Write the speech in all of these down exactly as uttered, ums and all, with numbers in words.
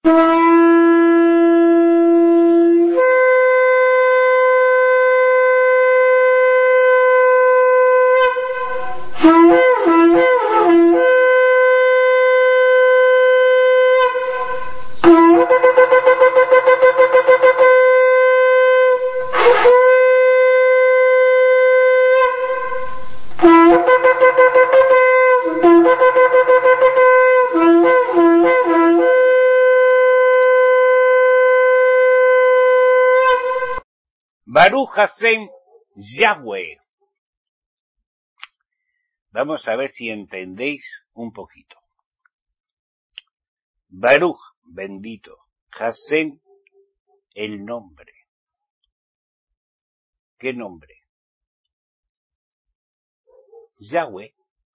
Baruch Hashem Yahweh. Vamos a ver si entendéis un poquito. Baruch, bendito. Hashem, el nombre. ¿Qué nombre? Yahweh.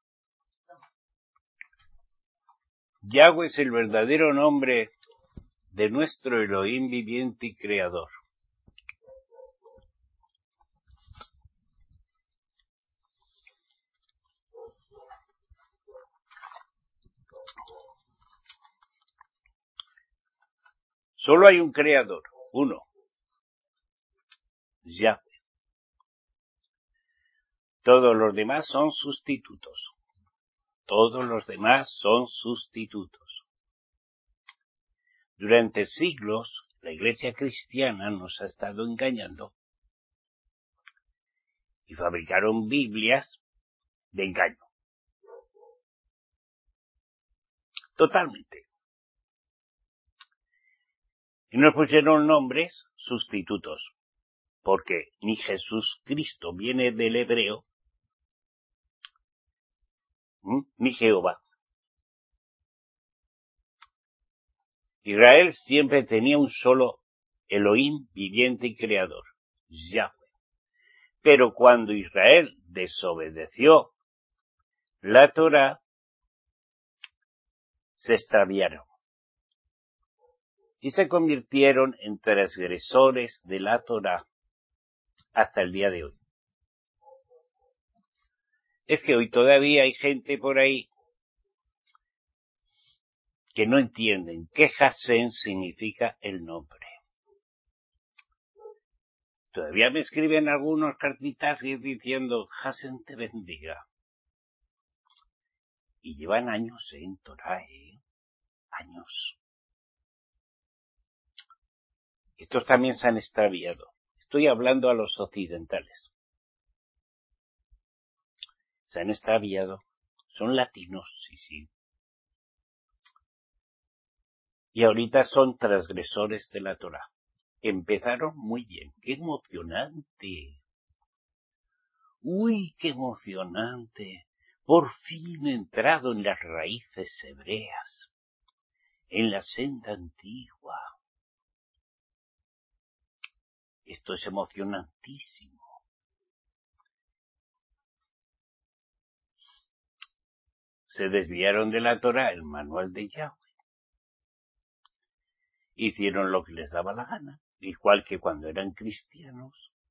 Yahweh es el verdadero nombre de nuestro Elohim viviente y creador. Solo hay un creador, uno, Yahweh. Todos los demás son sustitutos. Todos los demás son sustitutos. Durante siglos, la Iglesia cristiana nos ha estado engañando y fabricaron Biblias de engaño. Totalmente. Y nos pusieron nombres sustitutos, porque ni Jesús Cristo viene del hebreo, ¿m? ni Jehová. Israel siempre tenía un solo Elohim viviente y creador, Yahweh. Pero cuando Israel desobedeció la Torá, se extraviaron y se convirtieron en transgresores de la Torá hasta el día de hoy. Es que hoy todavía hay gente por ahí que no entienden qué Hashem significa el nombre. Todavía me escriben algunos cartitas diciendo Hashem te bendiga. Y llevan años en Torá, ¿eh? Años. Estos también se han extraviado. Estoy hablando a los occidentales. Se han extraviado. Son latinos, sí, sí. Y ahorita son transgresores de la Torá. Empezaron muy bien. ¡Qué emocionante! ¡Uy, qué emocionante! Por fin he entrado en las raíces hebreas, en la senda antigua. Esto es emocionantísimo. Se desviaron de la Torá, el manual de Yahweh. Hicieron lo que les daba la gana, igual que cuando eran cristianos.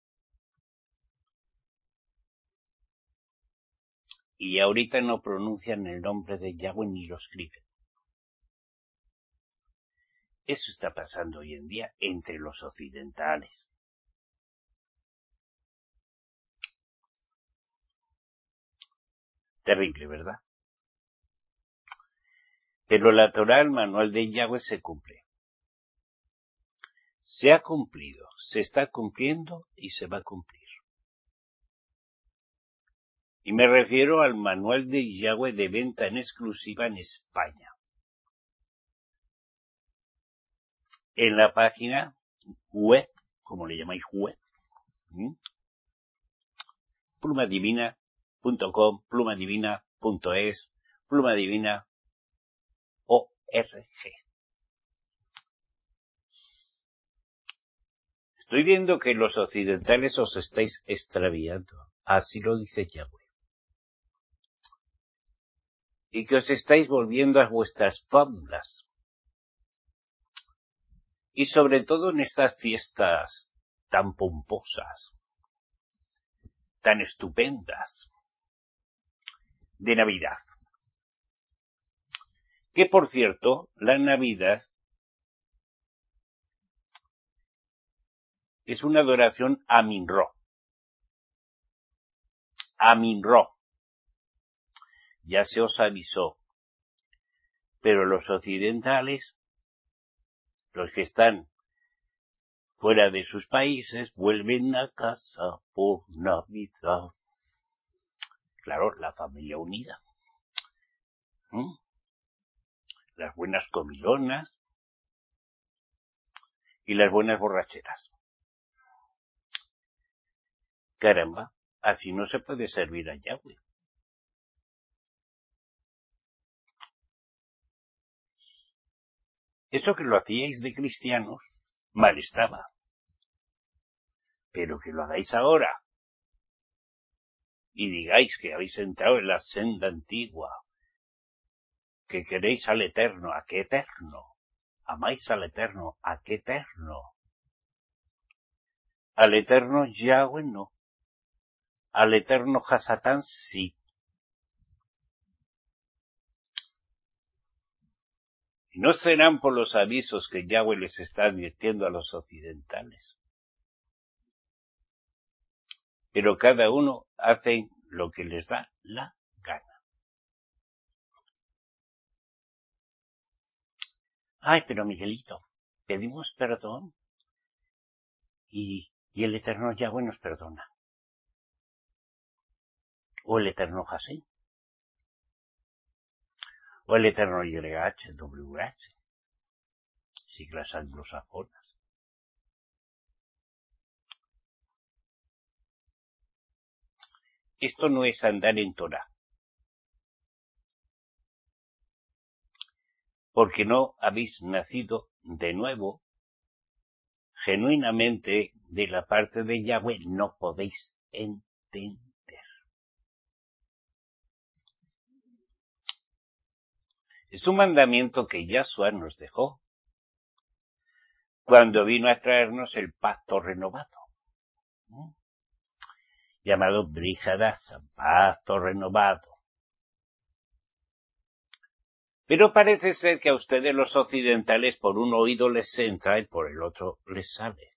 Y ahorita no pronuncian el nombre de Yahweh ni lo escriben. Eso está pasando hoy en día entre los occidentales. Terrible, ¿verdad? Pero la Torá, el manual de Yahweh, se cumple. Se ha cumplido, se está cumpliendo y se va a cumplir. Y me refiero al manual de Yahweh de venta en exclusiva en España. En la página web, como le llamáis web, ¿sí? plumadivina punto com, plumadivina punto es, plumadivina punto org. Estoy viendo que los occidentales os estáis extraviando. Así lo dice Yahweh. Y que os estáis volviendo a vuestras fábulas. Y sobre todo en estas fiestas tan pomposas, tan estupendas, de Navidad. Que por cierto, la Navidad es una adoración a Minro. A Minro. Ya se os avisó. Pero los occidentales, los que están fuera de sus países, vuelven a casa por Navidad. Claro, la familia unida. ¿Mm? Las buenas comilonas y las buenas borracheras. Caramba, así no se puede servir a Yahweh. Eso que lo hacíais de cristianos, mal estaba. Pero que lo hagáis ahora y digáis que habéis entrado en la senda antigua, que queréis al Eterno, ¿a qué Eterno? Amáis al Eterno, ¿a qué Eterno? Al Eterno Yahweh no. Al Eterno Hasatán sí. Y no serán por los avisos que Yahweh les está advirtiendo a los occidentales. Pero cada uno hace lo que les da la gana. Ay, pero Miguelito, pedimos perdón y, y el Eterno Yahweh nos perdona. O el Eterno Hashem. O el Eterno Y H W H. Siglas anglosajonas. Esto no es andar en Torah. Porque no habéis nacido de nuevo, genuinamente de la parte de Yahweh, no podéis entender. Es un mandamiento que Yahshua nos dejó cuando vino a traernos el pacto renovado, ¿no? Llamado Brit Hadashah, pacto renovado. Pero parece ser que a ustedes los occidentales por un oído les entra y por el otro les sale.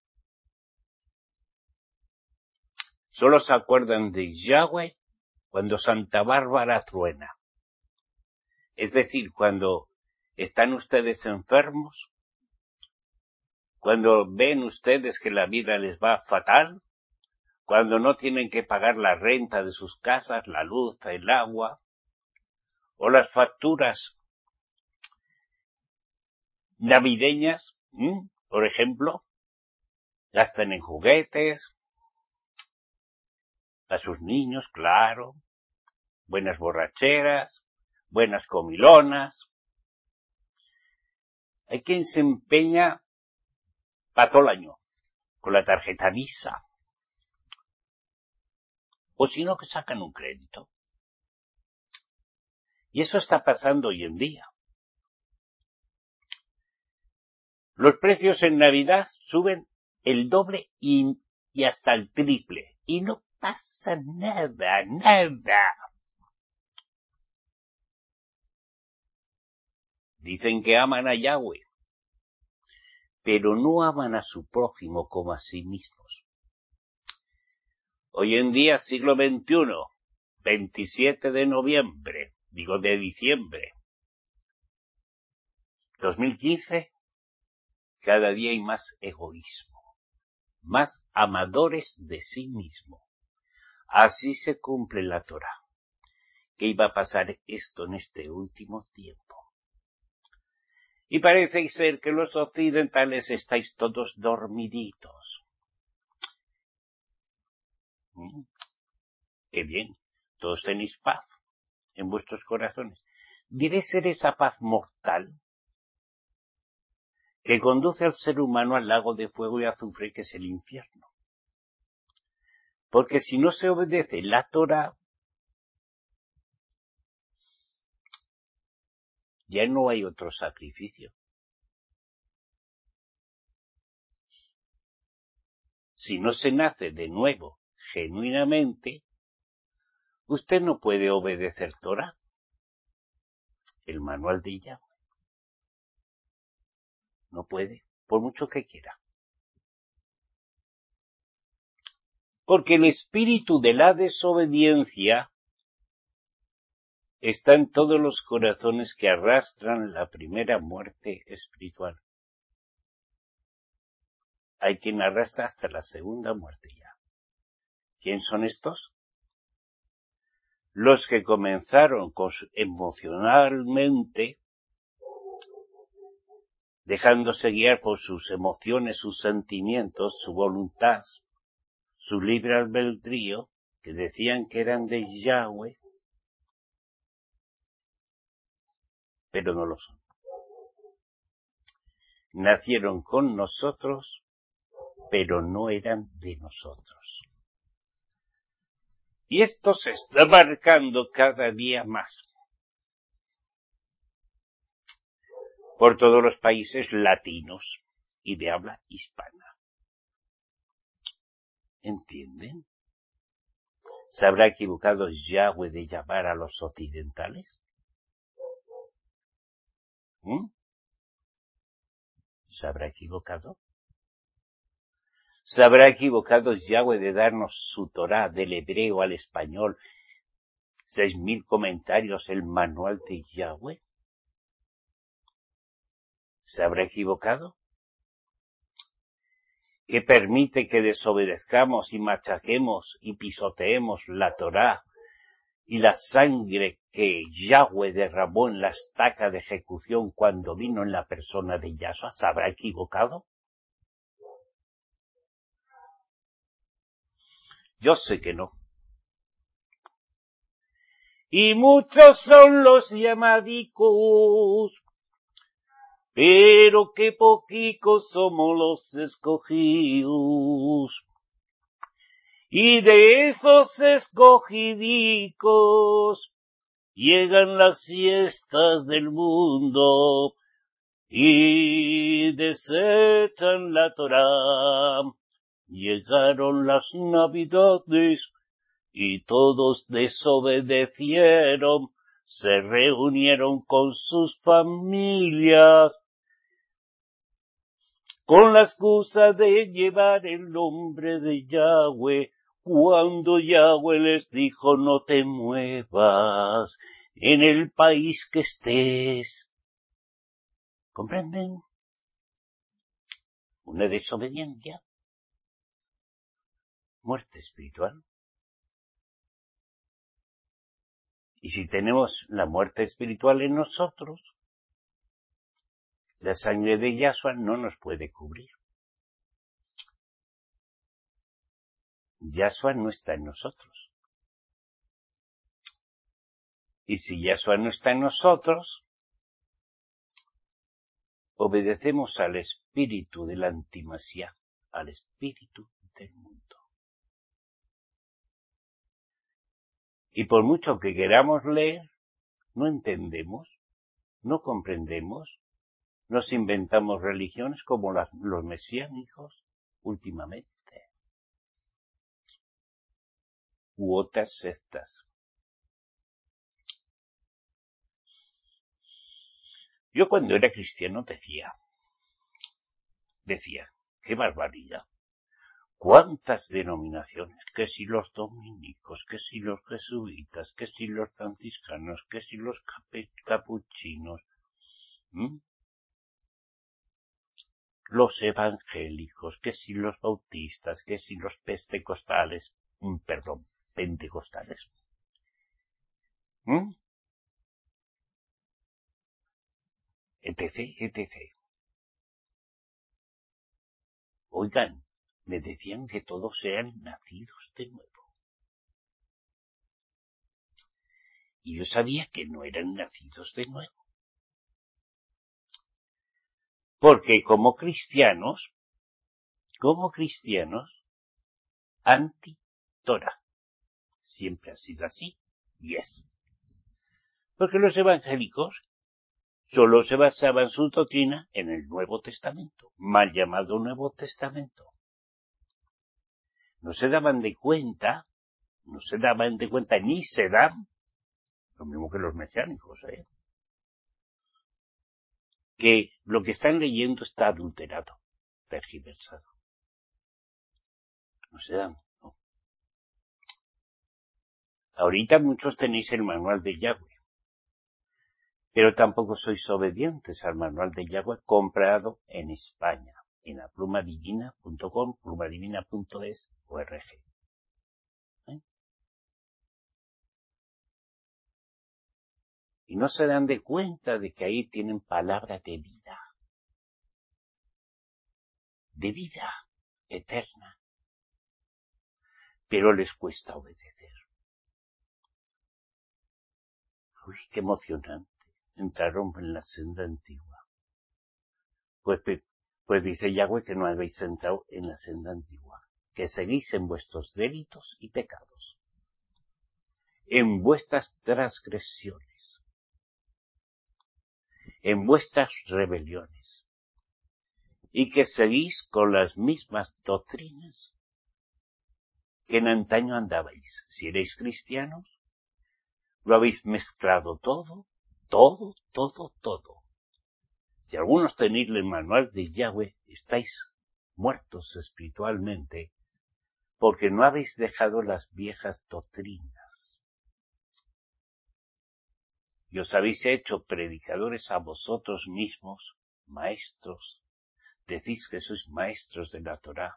Solo se acuerdan de Yahweh cuando Santa Bárbara truena. Es decir, cuando están ustedes enfermos, cuando ven ustedes que la vida les va fatal, cuando no tienen que pagar la renta de sus casas, la luz, el agua, o las facturas navideñas, ¿m? Por ejemplo, gastan en juguetes, a sus niños, claro, buenas borracheras, buenas comilonas. Hay quien se empeña para todo el año con la tarjeta Visa. O si no, que sacan un crédito. Y eso está pasando hoy en día. Los precios en Navidad suben el doble y, y hasta el triple. Y no pasa nada, nada. Dicen que aman a Yahweh, pero no aman a su prójimo como a sí mismos. Hoy en día, siglo veintiuno, veintisiete de noviembre, digo de diciembre, dos mil quince, cada día hay más egoísmo, más amadores de sí mismo. Así se cumple la Torá, que iba a pasar esto en este último tiempo. Y parece ser que los occidentales estáis todos dormiditos. ¿Mm? Qué bien, todos tenéis paz en vuestros corazones. Debe ser esa paz mortal que conduce al ser humano al lago de fuego y azufre que es el infierno. Porque si no se obedece la Torá, ya no hay otro sacrificio. Si no se nace de nuevo, genuinamente, usted no puede obedecer Torá, el manual de Yahweh. No puede, por mucho que quiera. Porque el espíritu de la desobediencia está en todos los corazones que arrastran la primera muerte espiritual. Hay quien arrastra hasta la segunda muerte ya. ¿Quién son estos? Los que comenzaron con su, emocionalmente, dejándose guiar por sus emociones, sus sentimientos, su voluntad, su libre albedrío, que decían que eran de Yahweh, pero no lo son. Nacieron con nosotros, pero no eran de nosotros. Y esto se está marcando cada día más por todos los países latinos y de habla hispana. ¿Entienden? ¿Se habrá equivocado Yahweh de llamar a los occidentales? ¿Mm? ¿Se habrá equivocado? ¿Se habrá equivocado Yahweh de darnos su Torá del hebreo al español? Seis mil comentarios, el manual de Yahweh. ¿Se habrá equivocado? Que permite que desobedezcamos y machaquemos y pisoteemos la Torá y la sangre que Yahweh derramó en la estaca de ejecución cuando vino en la persona de Yahshua. ¿Se habrá equivocado? Yo sé que no. Y muchos son los llamadicos, pero qué poquicos somos los escogidos. Y de esos escogidicos llegan las fiestas del mundo y desechan la Torá. Llegaron las Navidades y todos desobedecieron, se reunieron con sus familias con la excusa de llevar el nombre de Yahweh, cuando Yahweh les dijo no te muevas en el país que estés. ¿Comprenden? Una desobediencia. Muerte espiritual. Y si tenemos la muerte espiritual en nosotros, la sangre de Yahshua no nos puede cubrir. Yahshua no está en nosotros. Y si Yahshua no está en nosotros, obedecemos al espíritu del antimasía, al espíritu del mundo. Y por mucho que queramos leer, no entendemos, no comprendemos, nos inventamos religiones como las, los mesiánicos últimamente, u otras sectas. Yo cuando era cristiano decía, decía, qué barbaridad. ¿Cuántas denominaciones? Que si los dominicos, que si los jesuitas, que si los franciscanos, que si los capuchinos, ¿Mm? los evangélicos, que si los bautistas, que si los pentecostales, perdón, pentecostales. ¿Mm? Etc, etcétera. Oigan, me decían que todos eran nacidos de nuevo. Y yo sabía que no eran nacidos de nuevo. Porque como cristianos, como cristianos, anti-Torah. Siempre ha sido así, y es. Porque los evangélicos solo se basaban su doctrina en el Nuevo Testamento, mal llamado Nuevo Testamento. No se daban de cuenta, no se daban de cuenta, ni se dan, lo mismo que los mesiánicos, ¿eh? que lo que están leyendo está adulterado, tergiversado. No se dan, no. Ahorita muchos tenéis el manual de Yahweh, pero tampoco sois obedientes al manual de Yahweh comprado en España, en aplumadivina punto com, plumadivina punto es, org. ¿Eh? Y no se dan de cuenta de que ahí tienen palabra de vida, de vida eterna, pero les cuesta obedecer. Uy, qué emocionante. Entraron en la senda antigua. Pues, pues dice Yahweh que no habéis entrado en la senda antigua, que seguís en vuestros delitos y pecados, en vuestras transgresiones, en vuestras rebeliones, y que seguís con las mismas doctrinas que en antaño andabais. Si erais cristianos, lo habéis mezclado todo, todo, todo, todo. Si algunos tenéis el manual de Yahweh, estáis muertos espiritualmente, porque no habéis dejado las viejas doctrinas. Y os habéis hecho predicadores a vosotros mismos, maestros. Decís que sois maestros de la Torá.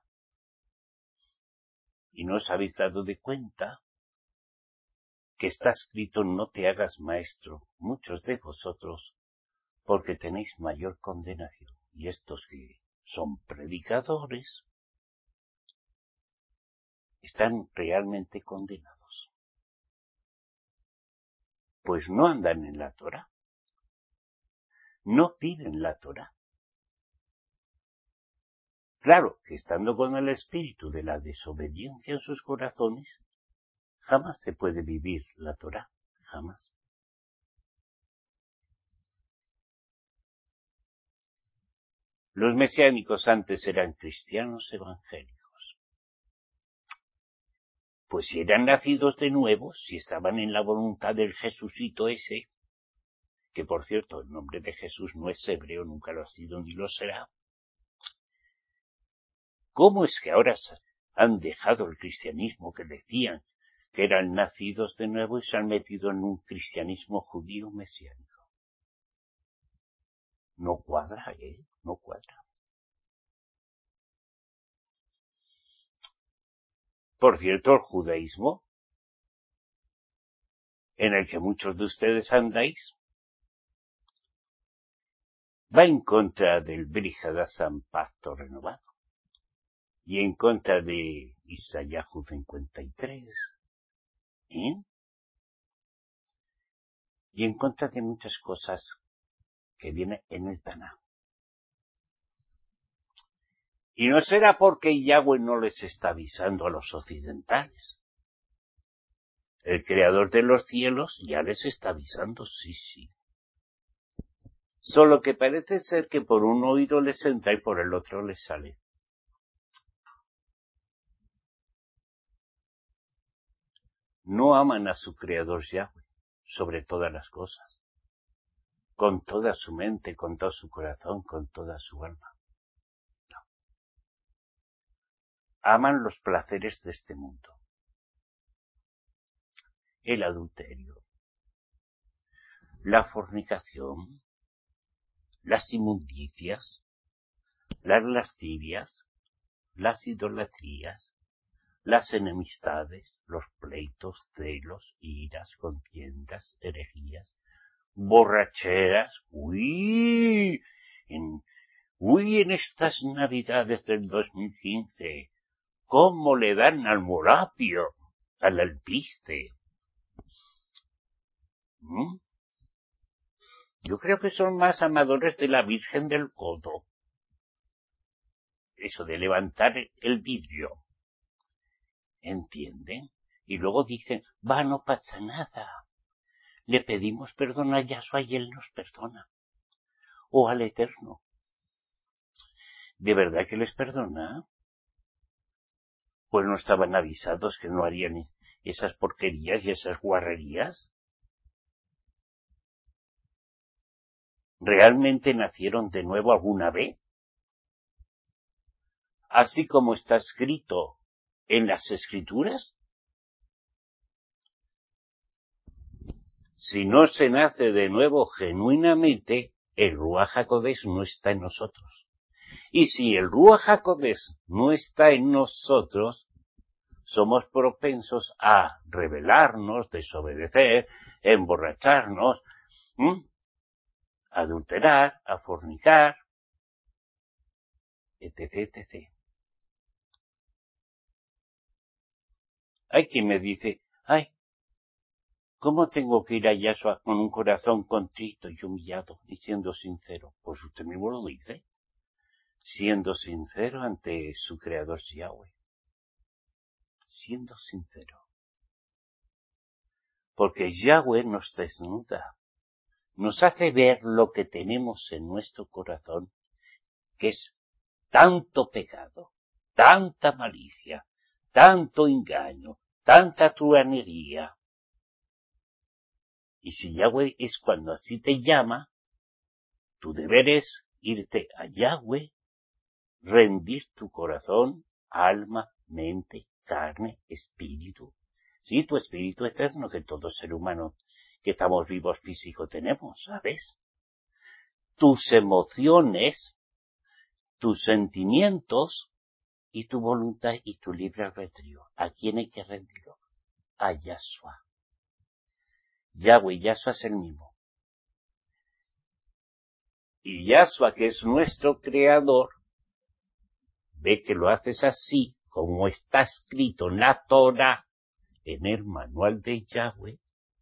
Y no os habéis dado de cuenta que está escrito: no te hagas maestro, muchos de vosotros, porque tenéis mayor condenación. Y estos que son predicadores están realmente condenados, pues no andan en la Torá, no viven la Torá. Claro que estando con el espíritu de la desobediencia en sus corazones, jamás se puede vivir la Torá, jamás. Los mesiánicos antes eran cristianos evangélicos. Pues si eran nacidos de nuevo, si estaban en la voluntad del Jesucito ese, que por cierto el nombre de Jesús no es hebreo, nunca lo ha sido ni lo será, ¿cómo es que ahora han dejado el cristianismo que decían que eran nacidos de nuevo y se han metido en un cristianismo judío mesiánico? No cuadra, ¿eh? No cuadra. Por cierto, el judaísmo, en el que muchos de ustedes andáis, va en contra del Brit Hadashah, pacto renovado, y en contra de Isaías cincuenta y tres, ¿eh? y en contra de muchas cosas que vienen en el Taná. Y no será porque Yahweh no les está avisando a los occidentales. El creador de los cielos ya les está avisando, sí, sí. Solo que parece ser que por un oído les entra y por el otro les sale. No aman a su creador Yahweh sobre todas las cosas, con toda su mente, con todo su corazón, con toda su alma. No. Aman los placeres de este mundo. El adulterio, la fornicación, las inmundicias, las lascivias, las idolatrías, las enemistades, los pleitos, celos, iras, contiendas, herejías, borracheras. Uy, en, uy, en estas navidades del dos mil quince, ¿cómo le dan al morapio, al alpiste? ¿Mm? Yo creo que son más amadores de la Virgen del Codo. Eso de levantar el vidrio. ¿Entienden? Y luego dicen, va, no pasa nada. Le pedimos perdón a Yahshua y Él nos perdona. O al Eterno. ¿De verdad que les perdona? Pues no estaban avisados que no harían esas porquerías y esas guarrerías. ¿Realmente nacieron de nuevo alguna vez? Así como está escrito en las Escrituras. Si no se nace de nuevo genuinamente, el Ruach HaKodesh no está en nosotros. Y si el Ruach HaKodesh no está en nosotros, somos propensos a rebelarnos, desobedecer, emborracharnos, ¿m? adulterar, a fornicar, etc, etcétera. Hay quien me dice, ay, ¿cómo tengo que ir a Yahshua con un corazón contrito y humillado y siendo sincero? Pues usted mismo lo dice, siendo sincero ante su creador Yahweh. Siendo sincero. Porque Yahweh nos desnuda, nos hace ver lo que tenemos en nuestro corazón, que es tanto pecado, tanta malicia, tanto engaño, tanta truanería. Y si Yahweh es cuando así te llama, tu deber es irte a Yahweh, rendir tu corazón, alma, mente, carne, espíritu. Sí, tu espíritu eterno que todo ser humano que estamos vivos físico tenemos, ¿sabes? Tus emociones, tus sentimientos y tu voluntad y tu libre albedrío. ¿A quién hay que rendirlo? A Yahshua. Yahweh, Yahshua es el mismo. Y Yahshua, que es nuestro creador, ve que lo haces así, como está escrito en la Torah, en el manual de Yahweh,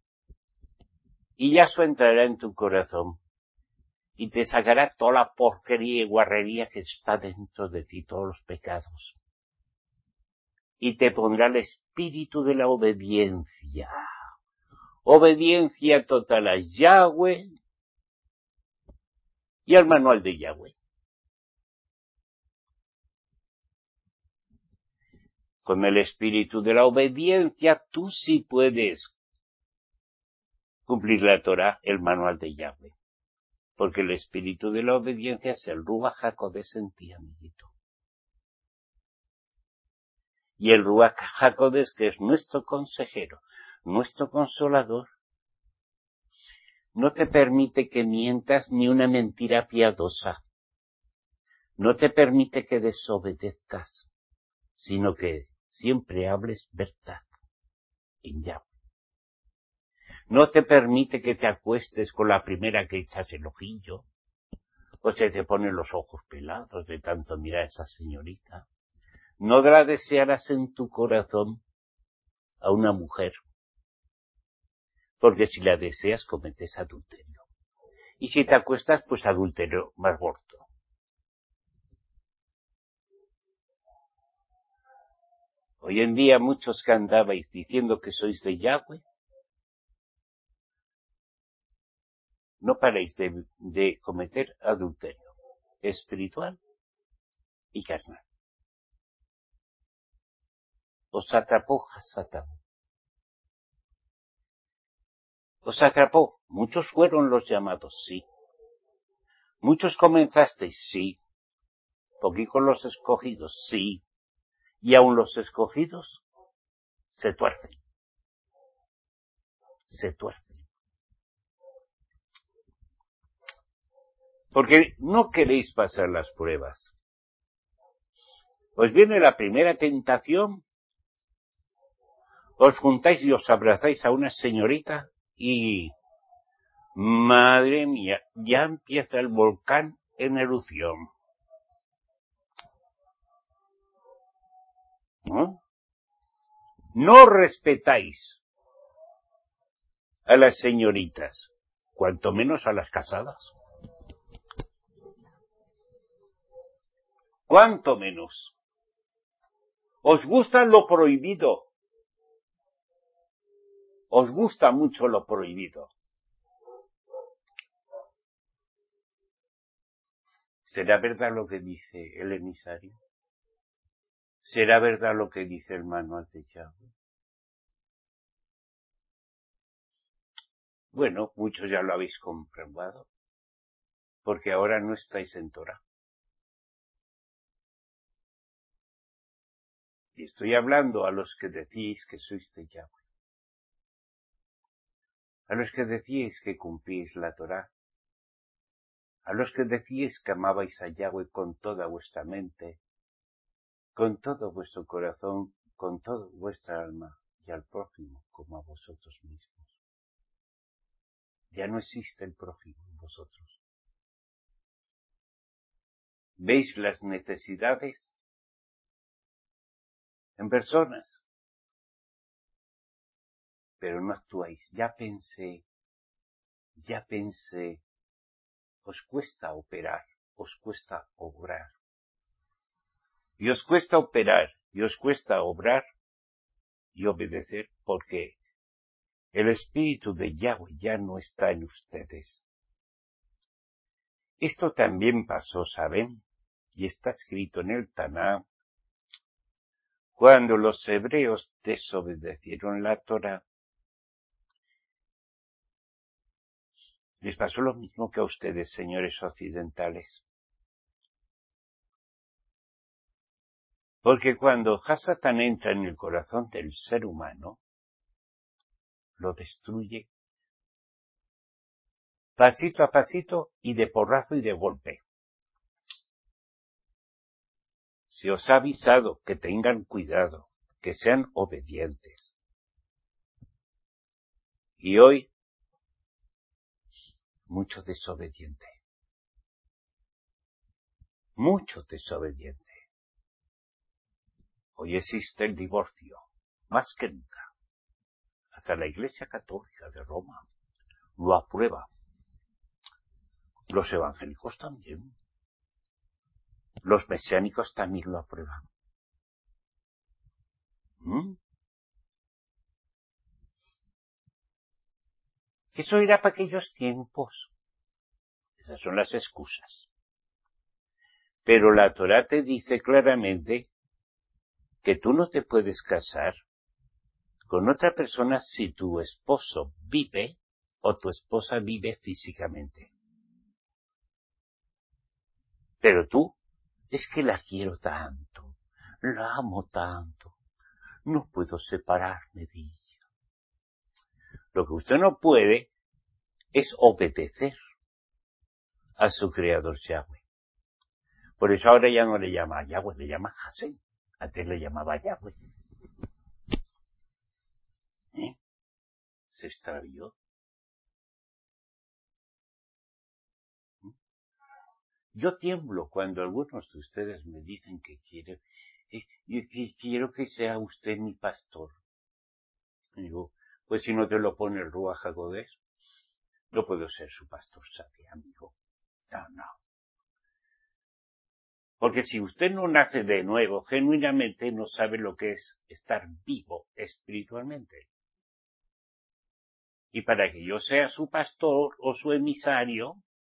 y Yahshua entrará en tu corazón y te sacará toda la porquería y guarrería que está dentro de ti, todos los pecados. Y te pondrá el espíritu de la obediencia. Obediencia total a Yahweh y al manual de Yahweh. Con el espíritu de la obediencia tú sí puedes cumplir la Torah, el manual de Yahweh. Porque el espíritu de la obediencia es el Ruach HaKodesh en ti, amiguito. Y el Ruach HaKodesh, que es nuestro consejero, nuestro consolador, no te permite que mientas ni una mentira piadosa. No te permite que desobedezcas, sino que siempre hables verdad en Yahweh. No te permite que te acuestes con la primera que echas el ojillo, o se te ponen los ojos pelados de tanto mirar a esa señorita. No la desearás en tu corazón a una mujer, porque si la deseas cometes adulterio. Y si te acuestas, pues adulterio más gordo. Hoy en día muchos que andabais diciendo que sois de Yahweh, no paréis de, de cometer adulterio espiritual y carnal. Os atrapó Satán. Os atrapó. Muchos fueron los llamados, sí. Muchos comenzasteis, sí. Poquito los escogidos, sí. Y aun los escogidos se tuercen. Se tuercen. Porque no queréis pasar las pruebas. Os viene la primera tentación, os juntáis y os abrazáis a una señorita y, madre mía, ya empieza el volcán en erupción. ¿No? No respetáis a las señoritas, cuanto menos a las casadas. Cuanto menos. Os gusta lo prohibido. Os gusta mucho lo prohibido. ¿Será verdad lo que dice el emisario? ¿Será verdad lo que dice el manual de Yahweh? Bueno, muchos ya lo habéis comprobado, porque ahora no estáis en Torah. Y estoy hablando a los que decís que sois de Yahweh. a los que decíais que cumplíais la Torá, a los que decíais que amabais a Yahweh con toda vuestra mente, con todo vuestro corazón, con toda vuestra alma, y al prójimo como a vosotros mismos. Ya no existe el prójimo en vosotros. ¿Veis las necesidades en personas? Pero no actuáis. Ya pensé, ya pensé, os cuesta operar, os cuesta obrar. Y os cuesta operar, y os cuesta obrar y obedecer, porque el Espíritu de Yahweh ya no está en ustedes. Esto también pasó, ¿saben? Y está escrito en el Taná, cuando los hebreos desobedecieron la Torá, les pasó lo mismo que a ustedes, señores occidentales. Porque cuando Hasatán entra en el corazón del ser humano, lo destruye pasito a pasito y de porrazo y de golpe. Se os ha avisado que tengan cuidado, que sean obedientes. Y hoy, mucho desobediente. Mucho desobediente. Hoy existe el divorcio, más que nunca. Hasta la Iglesia Católica de Roma lo aprueba. Los evangélicos también. Los mesiánicos también lo aprueban. ¿Mm? Eso era para aquellos tiempos. Esas son las excusas. Pero la Torá te dice claramente que tú no te puedes casar con otra persona si tu esposo vive o tu esposa vive físicamente. Pero tú, es que la quiero tanto, la amo tanto, no puedo separarme de ella. Lo que usted no puede es obedecer a su creador Yahweh. Por eso ahora ya no le llama Yahweh, le llama Hashem. Antes le llamaba Yahweh. ¿Eh? Se extravió. Yo tiemblo cuando algunos de ustedes me dicen que quiere, eh, y que quiero que sea usted mi pastor. Y digo, pues si no te lo pone el Ruach HaKodesh, no puedo ser su pastor, ¿sabe, amigo? No, no. Porque si usted no nace de nuevo, genuinamente no sabe lo que es estar vivo espiritualmente. Y para que yo sea su pastor o su emisario,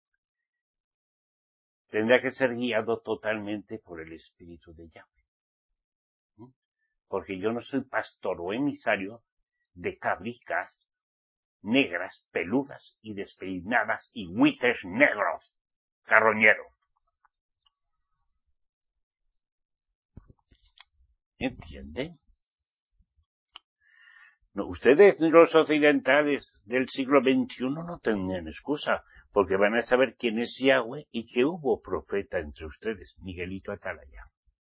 tendrá que ser guiado totalmente por el Espíritu de Yahweh. ¿Mm? Porque yo no soy pastor o emisario de cabricas negras, peludas y despeinadas y buitres negros, carroñeros. ¿Entienden? No, ustedes, los occidentales del siglo veintiuno, no tienen excusa, porque van a saber quién es Yahweh y que hubo profeta entre ustedes, Miguelito Atalaya.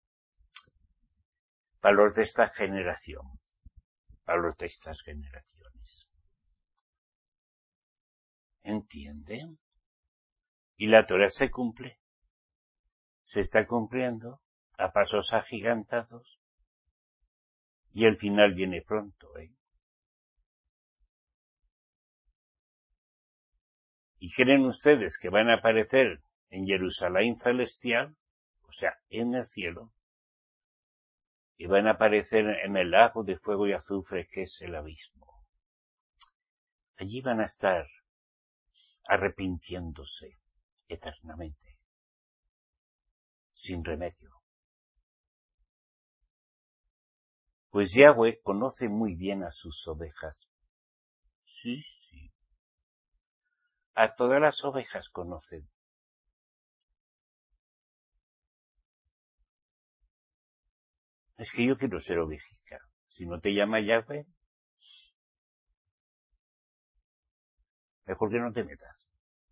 Para los de esta generación, para los de estas generaciones. ¿Entienden? Y la Torah se cumple. Se está cumpliendo a pasos agigantados. Y el final viene pronto, ¿eh? ¿Y creen ustedes que van a aparecer en Jerusalén celestial? O sea, en el cielo. Y van a aparecer en el lago de fuego y azufre que es el abismo. Allí van a estar arrepintiéndose eternamente, sin remedio. Pues Yahweh conoce muy bien a sus ovejas. Sí, sí. A todas las ovejas conocen. Es que yo quiero ser ovejica. Si no te llama Yahweh, mejor que no te metas.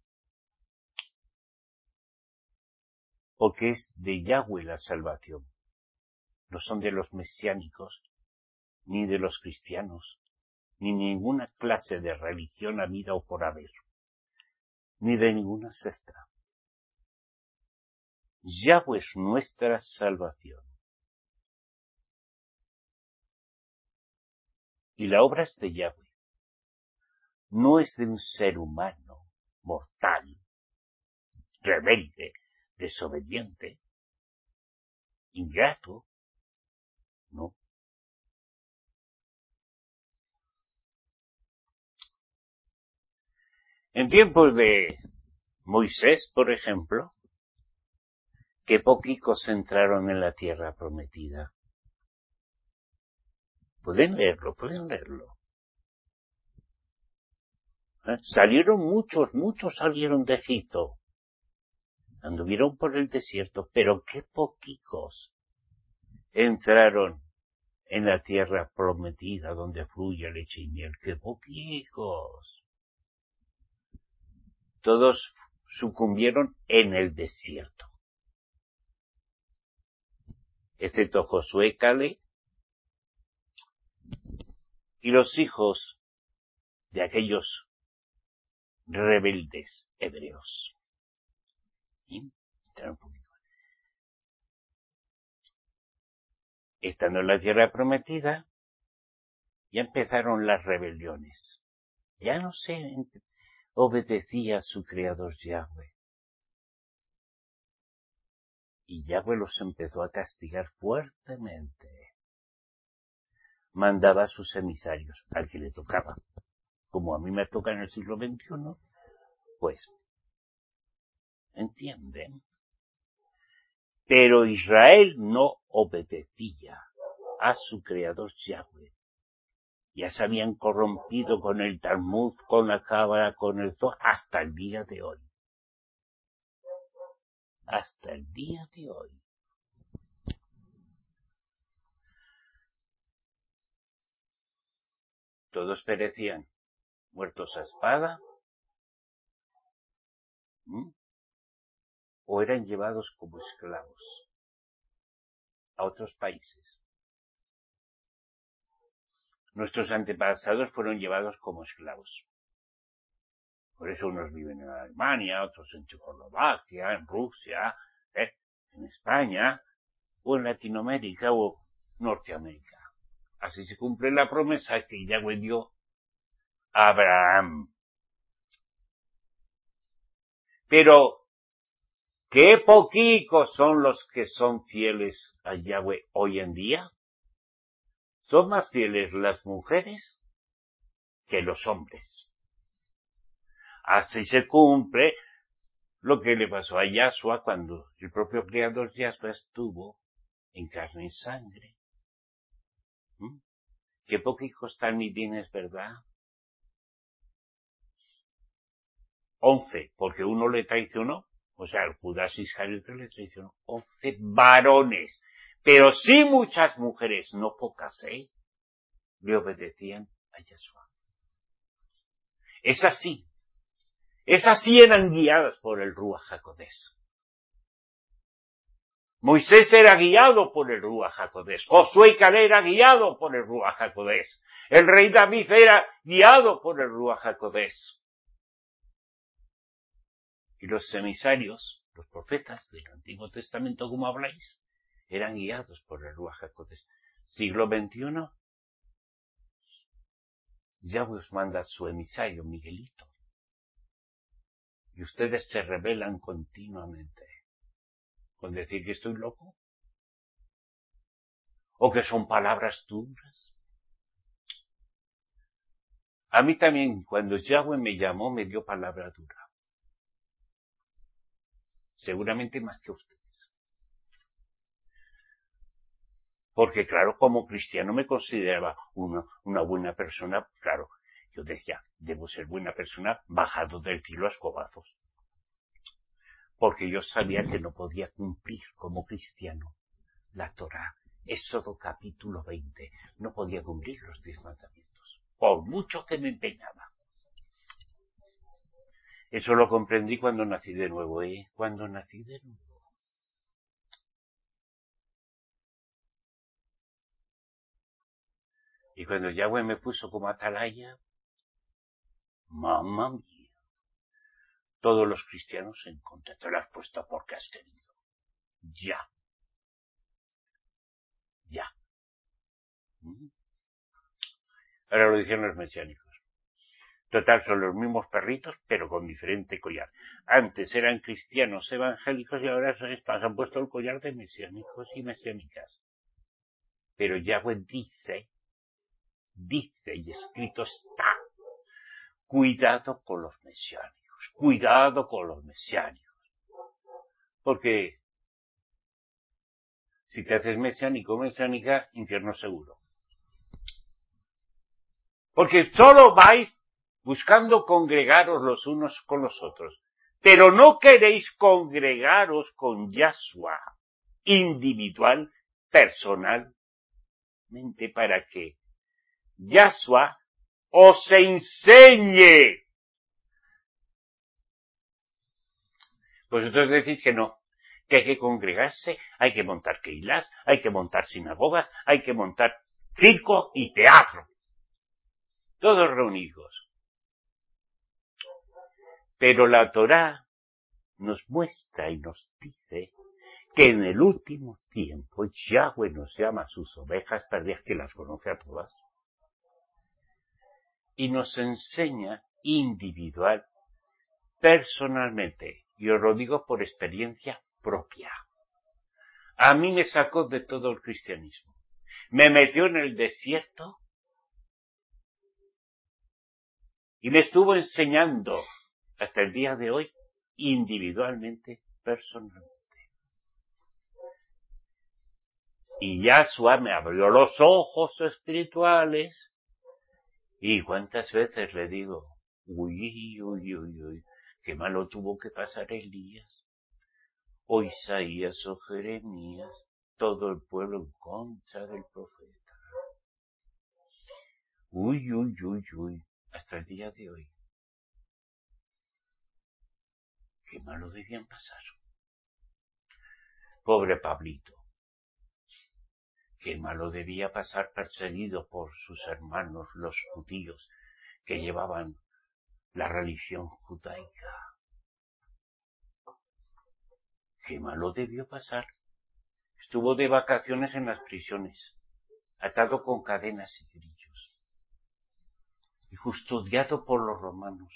Porque es de Yahweh la salvación. No son de los mesiánicos, ni de los cristianos, ni ninguna clase de religión habida o por haber, ni de ninguna secta. Yahweh es nuestra salvación. Y la obra es de Yahweh. No es de un ser humano, mortal, rebelde, desobediente, ingrato. No. En tiempos de Moisés, por ejemplo, que poquicos entraron en la tierra prometida. Pueden leerlo, pueden leerlo. ¿Eh? Salieron muchos, muchos salieron de Egipto. Anduvieron por el desierto, pero qué poquicos entraron en la tierra prometida donde fluye leche y miel. Qué poquicos. Todos sucumbieron en el desierto. Excepto Josué, Caleb y los hijos de aquellos rebeldes hebreos. ¿Sí? Un poquito. Estando en la tierra prometida, ya empezaron las rebeliones. Ya no se obedecía a su creador Yahweh. Y Yahweh los empezó a castigar fuertemente. Mandaba a sus emisarios, al que le tocaba. Como a mí me toca en el siglo veintiuno, pues, ¿entienden? Pero Israel no obedecía a su creador Yahweh. Ya se habían corrompido con el Talmud, con la Cábala, con el Zohar, hasta el día de hoy. Hasta el día de hoy. Todos perecían, muertos a espada, ¿m? o eran llevados como esclavos a otros países. Nuestros antepasados fueron llevados como esclavos. Por eso unos viven en Alemania, otros en Checoslovaquia, en Rusia, ¿eh? en España, o en Latinoamérica o Norteamérica. Así se cumple la promesa que Yahweh dio a Abraham. Pero, ¿qué poquicos son los que son fieles a Yahweh hoy en día? Son más fieles las mujeres que los hombres. Así se cumple lo que le pasó a Yahshua cuando el propio creador Yahshua estuvo en carne y sangre. ¿Mm? ¿Qué poquicos talmidim es verdad? Once, porque uno le traicionó. O sea, el Judas Iscariote le traicionó. Once varones. Pero sí muchas mujeres, no pocas, ¿eh? Le obedecían a Yahshua. Es así. Esas sí eran guiadas por el Ruach HaKodesh. Moisés era guiado por el Ruach HaKodesh. Josué y Caleb era guiado por el Ruach HaKodesh. El rey David era guiado por el Ruach HaKodesh. Y los emisarios, los profetas del Antiguo Testamento, como habláis, eran guiados por el Ruach HaKodesh. Siglo veintiuno, Yahweh os manda a su emisario, Miguelito. Y ustedes se rebelan continuamente. ¿Con decir que estoy loco? ¿O que son palabras duras? A mí también, cuando Yahweh me llamó, me dio palabra dura. Seguramente más que ustedes. Porque claro, como cristiano me consideraba una, una buena persona. Claro, yo decía, debo ser buena persona bajado del cielo a escobazos. Porque yo sabía que no podía cumplir como cristiano la Torá. Éxodo capítulo veinte. No podía cumplir los diez mandamientos. Por mucho que me empeñaba. Eso lo comprendí cuando nací de nuevo, ¿eh? Cuando nací de nuevo. Y cuando Yahweh me puso como atalaya, mamá mía, todos los cristianos en contra, te lo has puesto porque has querido. Ya. Ya. ¿Mm? Ahora lo dijeron los mesiánicos. Total, son los mismos perritos, pero con diferente collar. Antes eran cristianos evangélicos y ahora se han puesto el collar de mesiánicos y mesiánicas. Pero Yahweh dice, dice y escrito está, cuidado con los mesiánicos, cuidado con los mesiánicos. Porque si te haces mesiánico o mesiánica, infierno seguro. Porque solo vais buscando congregaros los unos con los otros, pero no queréis congregaros con Yahshua, individual, personalmente, para que Yahshua os enseñe. Vosotros decís que no, que hay que congregarse, hay que montar keilas, hay que montar sinagogas, hay que montar circo y teatro, todos reunidos. Pero la Torá nos muestra y nos dice que en el último tiempo Yahweh nos llama a sus ovejas perdidas, que las conoce a todas, y nos enseña individual, personalmente, y os lo digo por experiencia propia. A mí me sacó de todo el cristianismo, me metió en el desierto y me estuvo enseñando hasta el día de hoy individualmente, personalmente. Y Yahshua me abrió los ojos espirituales. Y cuántas veces le digo, uy, uy, uy, uy, qué malo tuvo que pasar Elías, o Isaías o Jeremías, todo el pueblo en contra del profeta. Uy, uy, uy, uy, hasta el día de hoy. Qué malo debían pasar. Pobre Pablito. Qué malo debía pasar perseguido por sus hermanos los judíos que llevaban la religión judaica. Qué malo debió pasar. Estuvo de vacaciones en las prisiones, atado con cadenas y grillos, y custodiado por los romanos.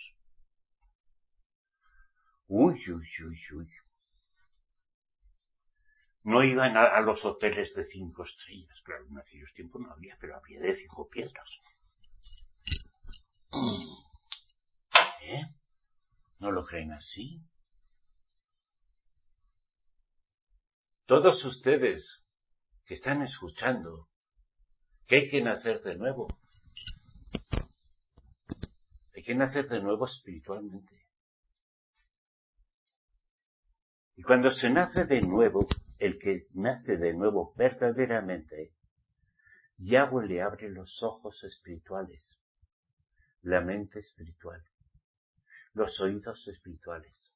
Uy, uy, uy, uy. No iban a, a los hoteles de cinco estrellas. Claro, en aquellos tiempos no había, pero había de cinco piedras. ¿Eh? ¿No lo creen así? Todos ustedes que están escuchando que hay que nacer de nuevo. Hay que nacer de nuevo espiritualmente. Y cuando se nace de nuevo, el que nace de nuevo verdaderamente, Yahweh le abre los ojos espirituales, la mente espiritual, los oídos espirituales.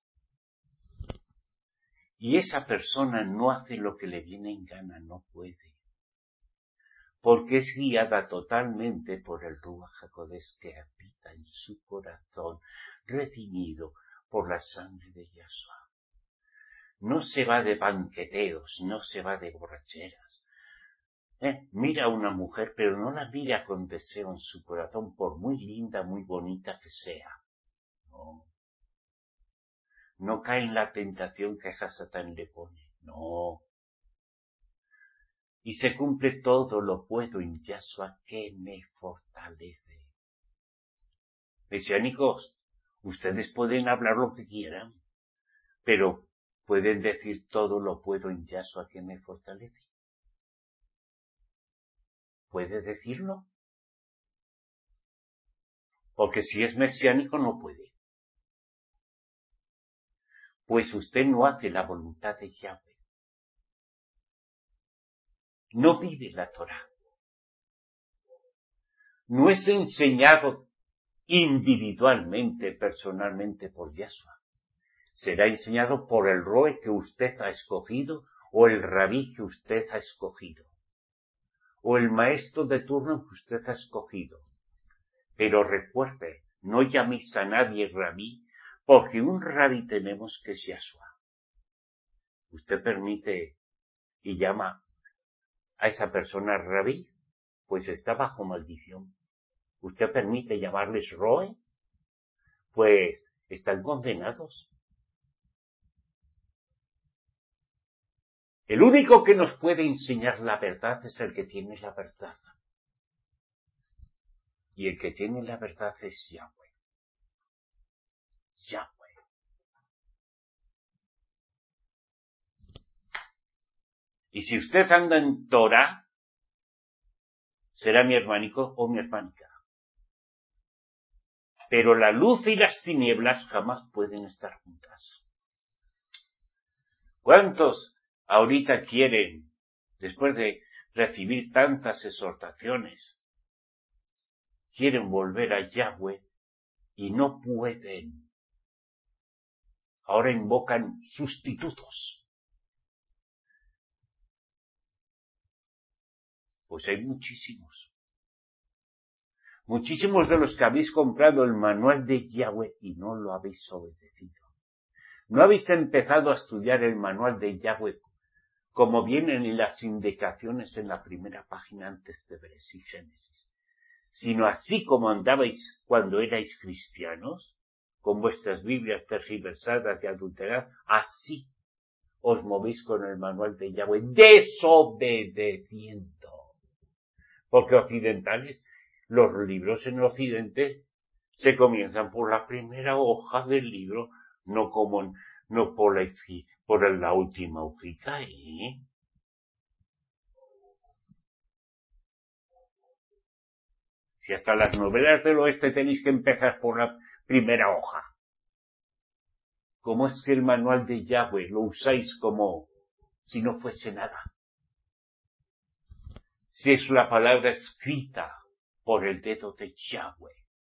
Y esa persona no hace lo que le viene en gana, no puede. Porque es guiada totalmente por el Ruach HaKodesh que habita en su corazón, redimido por la sangre de Yahshua. No se va de banqueteos, no se va de borracheras. Eh, mira a una mujer, pero no la mira con deseo en su corazón, por muy linda, muy bonita que sea. No. No cae en la tentación que Satán le pone. No. Y se cumple todo lo puedo en Yahshua que me fortalece. Mesiánicos, ustedes pueden hablar lo que quieran, pero pueden decir todo lo puedo en Yahshua que me fortalece. ¿Puede decirlo? Porque si es mesiánico no puede. Pues usted no hace la voluntad de Yahweh. No vive la Torá. No es enseñado individualmente, personalmente por Yahshua. Será enseñado por el roe que usted ha escogido o el rabí que usted ha escogido o el maestro de turno que usted ha escogido. Pero recuerde, no llaméis a nadie rabí, porque un rabí tenemos que es Yahshua. Usted permite y llama a esa persona rabí, pues está bajo maldición. Usted permite llamarles roe, pues están condenados. El único que nos puede enseñar la verdad es el que tiene la verdad. Y el que tiene la verdad es Yahweh. Yahweh. Y si usted anda en Torah, será mi hermanico o mi hermanica. Pero la luz y las tinieblas jamás pueden estar juntas. ¿Cuántos ahorita quieren, después de recibir tantas exhortaciones, quieren volver a Yahweh y no pueden? Ahora invocan sustitutos. Pues hay muchísimos. Muchísimos de los que habéis comprado el manual de Yahweh y no lo habéis obedecido. No habéis empezado a estudiar el manual de Yahweh como vienen las indicaciones en la primera página antes de Bereshit Génesis, sino así como andabais cuando erais cristianos, con vuestras Biblias tergiversadas y adulteradas, así os movéis con el manual de Yahweh, desobedeciendo. Porque occidentales, los libros en Occidente se comienzan por la primera hoja del libro, no como no por la, por la última hojita, ¿eh? Si hasta las novelas del oeste tenéis que empezar por la primera hoja. ¿Cómo es que el manual de Yahweh lo usáis como si no fuese nada? Si es la palabra escrita por el dedo de Yahweh.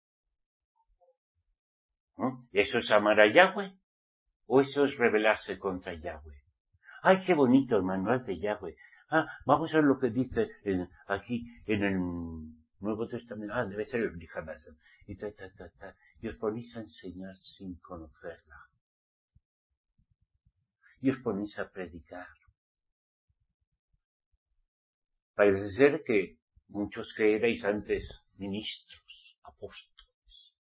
¿No? ¿Eso es amar a Yahweh? ¿O eso es rebelarse contra Yahweh? ¡Ay, qué bonito el manual de Yahweh! Ah, vamos a ver lo que dice en, aquí en el Nuevo Testamento. Ah, debe ser el Brihadas. Y ta, ta, ta, ta. Y os ponéis a enseñar sin conocerla. Y os ponéis a predicar. Parece ser que muchos que erais antes ministros, apóstoles.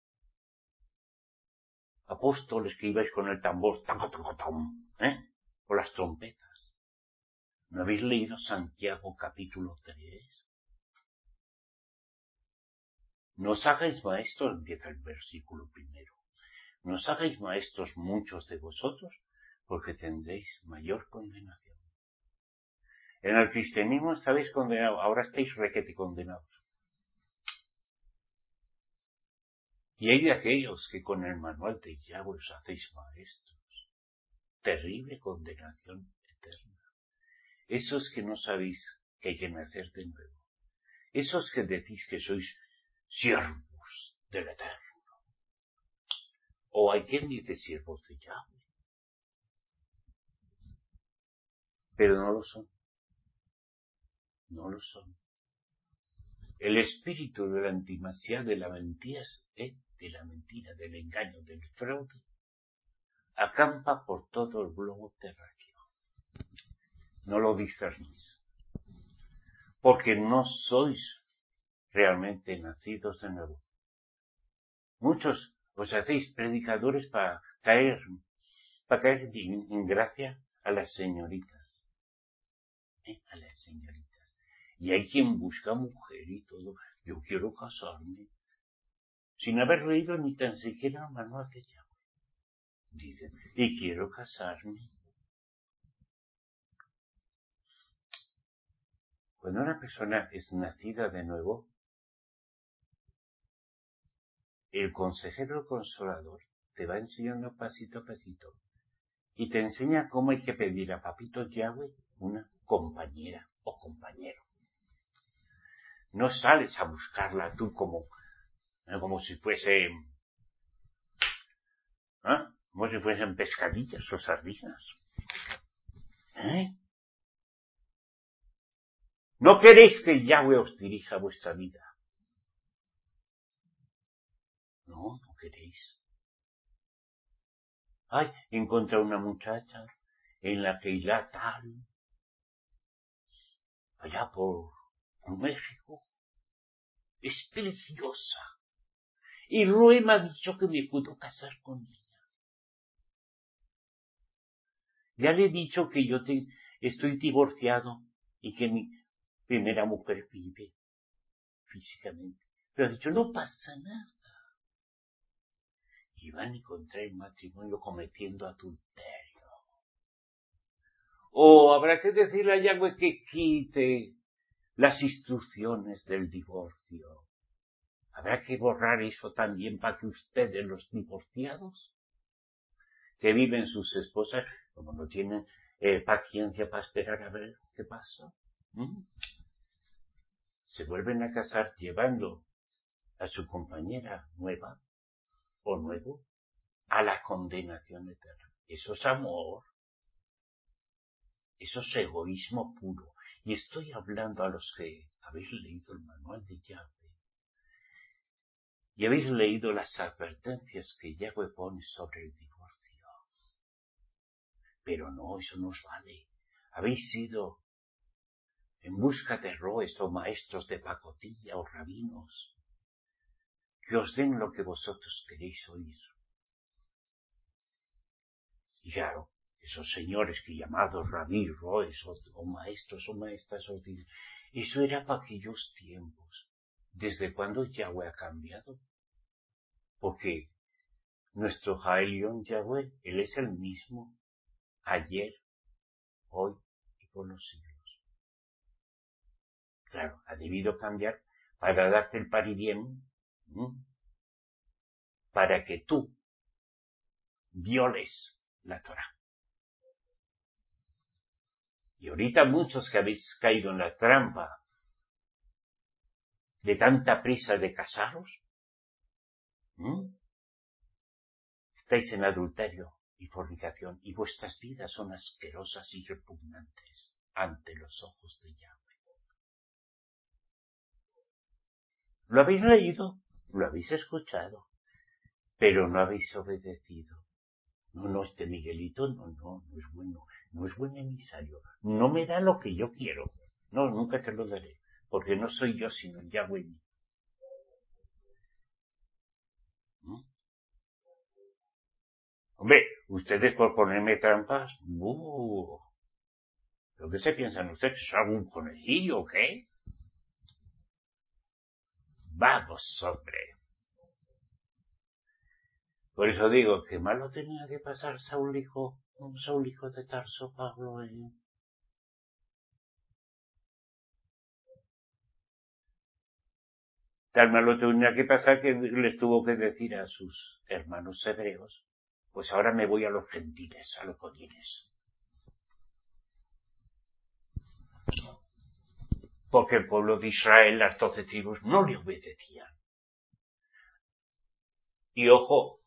Apóstoles que ibais con el tambor, ¿eh? O las trompetas. ¿No habéis leído Santiago capítulo tres? No os hagáis maestros, empieza el versículo primero. No os hagáis maestros muchos de vosotros, porque tendréis mayor condenación. En el cristianismo estabais condenados, ahora estáis requete condenados. Y hay de aquellos que con el manual de Yahweh os hacéis maestros. Terrible condenación eterna. Esos que no sabéis que hay que nacer de nuevo. Esos que decís que sois siervos del Eterno. O hay quien dice siervos de Yahweh. Pero no lo son. No lo son. El espíritu de la intimidad, de la mentira, ¿eh? de la mentira, del engaño, del fraude, acampa por todo el globo terráqueo. No lo discernís. Porque no sois realmente nacidos de nuevo. Muchos os hacéis predicadores para caer, para caer en, en gracia a las señoritas. ¿Eh? A las señoritas. Y hay quien busca mujer y todo. Yo quiero casarme. Sin haber leído ni tan siquiera el manual de Yahweh. Dicen, y quiero casarme. Cuando una persona es nacida de nuevo, el consejero consolador te va enseñando pasito a pasito y te enseña cómo hay que pedir a papito Yahweh una compañera o compañero. No sales a buscarla tú como como si fuesen, ¿eh? como si fuesen pescadillas o sardinas. ¿Eh? No queréis que Yahweh os dirija vuestra vida. No, no queréis. Ay, encontré una muchacha en la que irá tal, allá por, por México. Es preciosa. Y Rue me ha dicho que me puedo casar con ella. Ya le he dicho que yo te, estoy divorciado y que mi primera mujer vive físicamente. Pero ha dicho, no pasa nada. Y van a encontrar el matrimonio cometiendo adulterio. O habrá que decirle a Yahweh que quite las instrucciones del divorcio. Habrá que borrar eso también para que ustedes, los divorciados, que viven sus esposas, como no tienen eh, paciencia para esperar a ver qué pasa, ¿Mm? se vuelven a casar llevando a su compañera nueva o nuevo a la condenación eterna. Eso es amor. Eso es egoísmo puro. Y estoy hablando a los que habéis leído el manual de Yahweh y habéis leído las advertencias que Yahweh pone sobre el divorcio. Pero no, eso no os vale. Habéis ido en busca de roes o maestros de pacotilla o rabinos que os den lo que vosotros queréis oír. Y claro, esos señores que llamados rabí, roes o, o maestros o maestras os dicen, eso era para aquellos tiempos. ¿Desde cuándo Yahweh ha cambiado? Porque nuestro Jaelión Yahweh, Él es el mismo ayer, hoy y por los siglos. Claro, ha debido cambiar para darte el paribien, ¿sí? Para que tú violes la Torah. Y ahorita muchos que habéis caído en la trampa de tanta prisa de casaros, ¿sí? Estáis en adulterio y fornicación y vuestras vidas son asquerosas y repugnantes ante los ojos de Yahweh. Lo habéis leído, lo habéis escuchado, pero no habéis obedecido. No, no, este Miguelito, no, no, no es bueno, no es buen emisario, no me da lo que yo quiero. No, nunca te lo daré, porque no soy yo, sino Yahweh. ¿Mm? Hombre, ustedes por ponerme trampas, ¡buh! ¿Pero qué se piensan ustedes? ¿Que soy algún conejillo o qué? Vamos, hombre. Por eso digo, que malo tenía que pasar Saulico, un Saulico de Tarso, Pablo, ¿eh? Tal malo tenía que pasar que les tuvo que decir a sus hermanos hebreos, pues ahora me voy a los gentiles, a los godines. Porque el pueblo de Israel, las doce tribus, no le obedecían. Y ojo,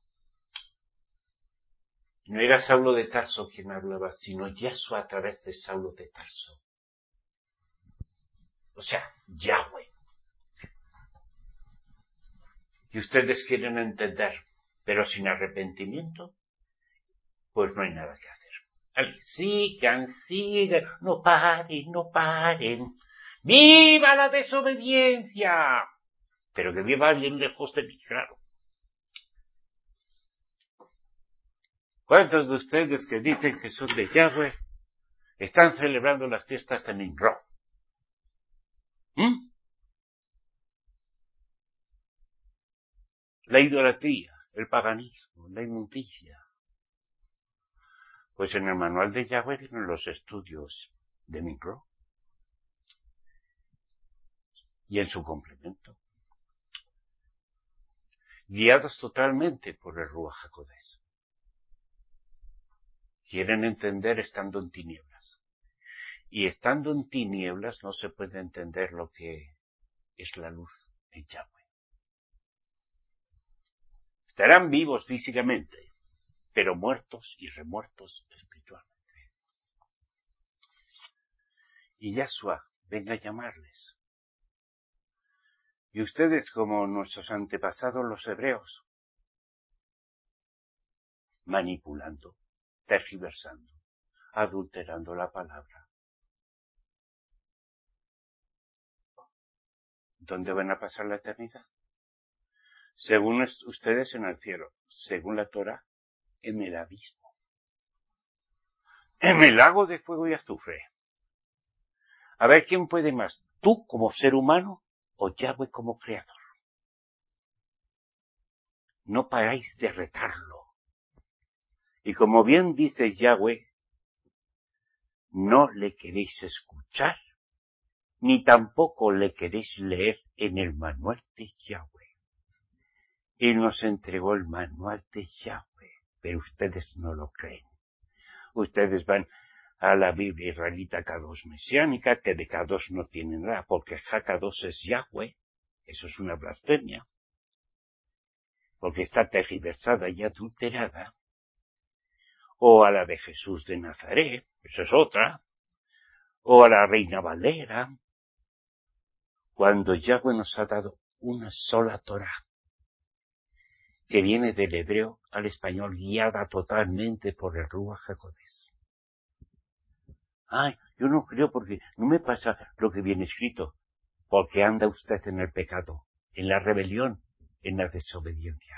no era Saulo de Tarso quien hablaba, sino Yahshua a través de Saulo de Tarso. O sea, Yahweh. Y ustedes quieren entender, pero sin arrepentimiento, pues no hay nada que hacer. Vale, sigan, sigan, no paren, no paren. ¡Viva la desobediencia! Pero que viva bien lejos de mí, claro. ¿Cuántos de ustedes que dicen que son de Yahweh están celebrando las fiestas de Nimrod? ¿Mm? La idolatría, el paganismo, la inmundicia. Pues en el manual de Yahweh tienen los estudios de Nimrod. Y en su complemento. Guiados totalmente por el Ruach HaKodesh. Quieren entender estando en tinieblas. Y estando en tinieblas no se puede entender lo que es la luz de Yahweh. Estarán vivos físicamente, pero muertos y remuertos espiritualmente. Y Yahshua venga a llamarles. Y ustedes, como nuestros antepasados los hebreos, manipulando, tergiversando, adulterando la palabra. ¿Dónde van a pasar la eternidad? Según ustedes en el cielo, según la Torah, en el abismo, en el lago de fuego y azufre. A ver quién puede más, tú como ser humano o Yahweh como creador. No paráis de retarlo. Y como bien dice Yahweh, no le queréis escuchar, ni tampoco le queréis leer en el manual de Yahweh. Él nos entregó el manual de Yahweh, pero ustedes no lo creen. Ustedes van a la Biblia israelita K dos mesiánica, que de K dos no tienen nada, porque K dos es Yahweh. Eso es una blasfemia, porque está tergiversada y adulterada. O a la de Jesús de Nazaret, eso es otra. O a la Reina Valera, cuando Yahweh nos ha dado una sola Torah, que viene del hebreo al español, guiada totalmente por el Ruach HaKodesh. Ay, yo no creo porque no me pasa lo que viene escrito, porque anda usted en el pecado, en la rebelión, en la desobediencia.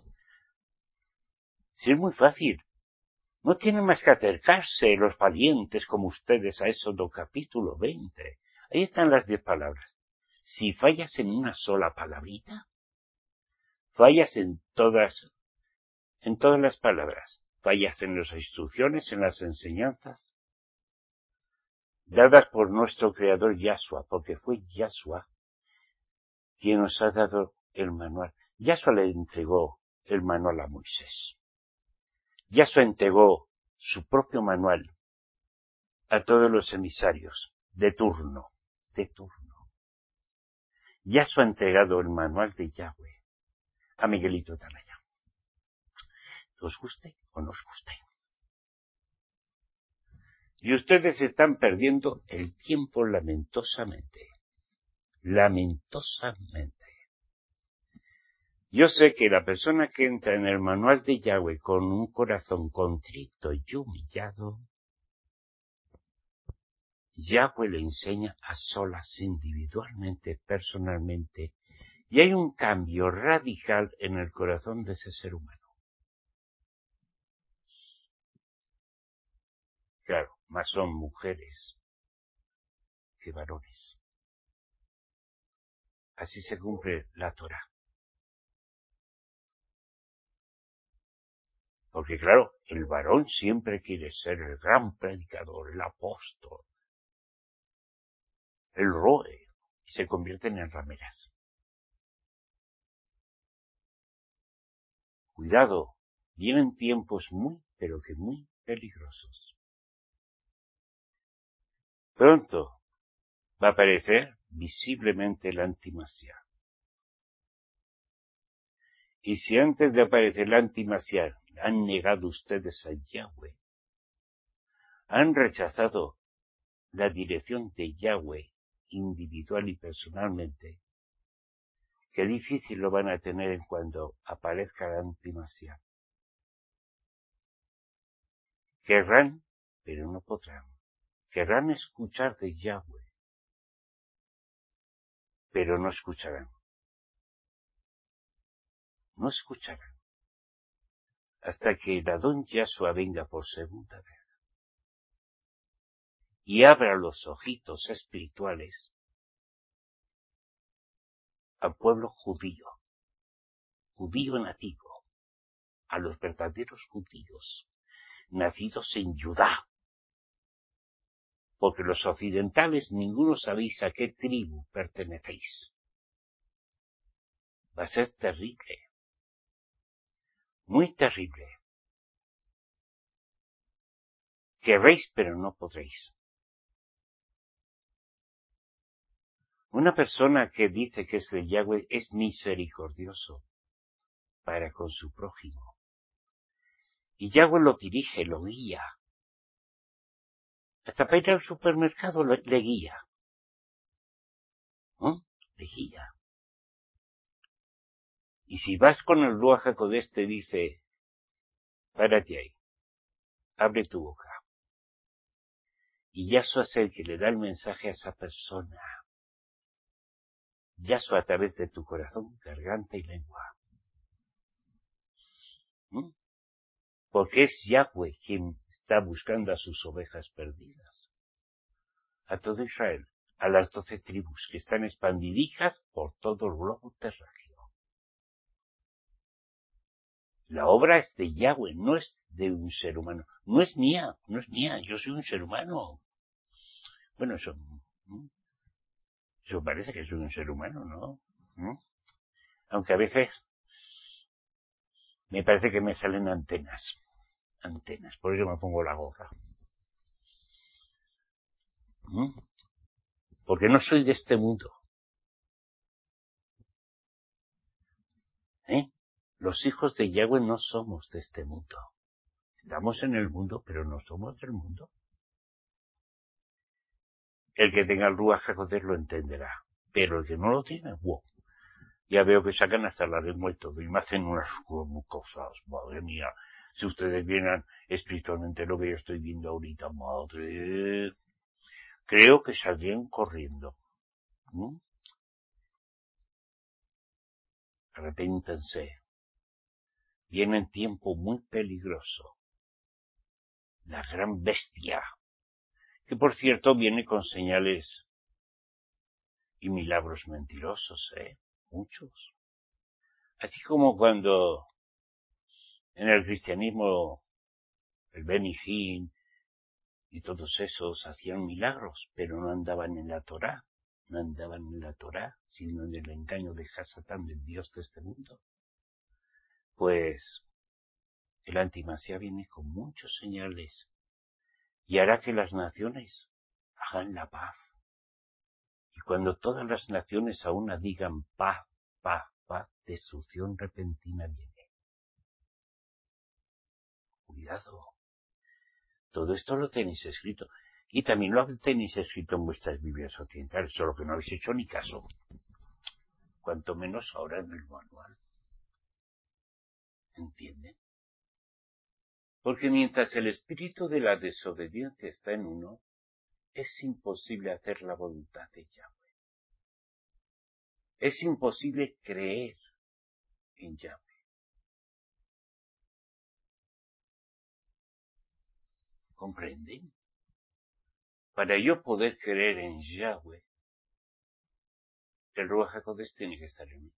Sí, es muy fácil. No tienen más que acercarse los valientes como ustedes a Éxodo capítulo veinte. Ahí están las diez palabras. Si fallas en una sola palabrita, fallas en todas, en todas las palabras. Fallas en las instrucciones, en las enseñanzas, dadas por nuestro Creador Yahshua, porque fue Yahshua quien nos ha dado el manual. Yahshua le entregó el manual a Moisés. Yahshua entregó su propio manual a todos los emisarios, de turno, de turno. Yahshua ha entregado el manual de Yahweh a Miguelito Talaya. ¿Os guste o no os guste? Y ustedes están perdiendo el tiempo lamentosamente. Lamentosamente. Yo sé que la persona que entra en el manual de Yahweh con un corazón contrito y humillado, Yahweh le enseña a solas, individualmente, personalmente, y hay un cambio radical en el corazón de ese ser humano. Claro, más son mujeres que varones. Así se cumple la Torah. Porque claro, el varón siempre quiere ser el gran predicador, el apóstol, el roe, y se convierten en rameras. Cuidado, vienen tiempos muy, pero que muy peligrosos. Pronto va a aparecer visiblemente el antimasiá. Y si antes de aparecer el antimasiá han negado ustedes a Yahweh, han rechazado la dirección de Yahweh individual y personalmente, qué difícil lo van a tener en cuando aparezca el antimasiá. Querrán, pero no podrán. Querrán escuchar de Yahweh, pero no escucharán. No escucharán. Hasta que el Adón Yahshua venga por segunda vez y abra los ojitos espirituales al pueblo judío, judío nativo, a los verdaderos judíos, nacidos en Judá, porque los occidentales ninguno sabéis a qué tribu pertenecéis. Va a ser terrible, muy terrible. Querréis, pero no podréis. Una persona que dice que es de Yahweh es misericordioso, para con su prójimo. Y Yahweh lo dirige, lo guía. Hasta para ir al supermercado lo, le guía. ¿No? Le guía. Y si vas con el Ruach HaKodesh te dice, párate ahí, abre tu boca. Y Yahshua es el que le da el mensaje a esa persona. Yahshua a través de tu corazón, garganta y lengua. ¿Mm? Porque es Yahweh quien está buscando a sus ovejas perdidas. A todo Israel, a las doce tribus que están expandidijas por todo el globo terráqueo. La obra es de Yahweh, no es de un ser humano. No es mía, no es mía, yo soy un ser humano. Bueno, eso, ¿no? Eso parece que soy un ser humano, ¿no? ¿no? Aunque a veces me parece que me salen antenas. Antenas, por eso me pongo la gorra. ¿Mm? Porque no soy de este mundo. ¿Eh? Los hijos de Yahweh no somos de este mundo. Estamos en el mundo, pero no somos del mundo. El que tenga el Ruach HaKodesh lo entenderá. Pero el que no lo tiene, wow. Ya veo que sacan hasta la lengua y todo, y me hacen unas cosas, madre mía. Si ustedes vieran espiritualmente lo que yo estoy viendo ahorita, madre, creo que saldrían corriendo. ¿Mm? Arrepéntense. Viene un tiempo muy peligroso. La gran bestia, que por cierto viene con señales y milagros mentirosos, ¿eh? Muchos. Así como cuando en el cristianismo el Benny Hinn y todos esos hacían milagros, pero no andaban en la Torá, no andaban en la Torá, sino en el engaño de Hasatán, del Dios de este mundo. Pues el antimasía viene con muchos señales y hará que las naciones hagan la paz. Y cuando todas las naciones a una digan paz, paz, paz, destrucción repentina viene. Cuidado. Todo esto lo tenéis escrito. Y también lo tenéis escrito en vuestras Biblias occidentales, solo que no habéis hecho ni caso. Cuanto menos ahora en el manual. ¿Entienden? Porque mientras el espíritu de la desobediencia está en uno, es imposible hacer la voluntad de Yahweh. Es imposible creer en Yahweh. ¿Comprenden? Para yo poder creer en Yahweh, el Ruach HaKodesh tiene que estar en mí,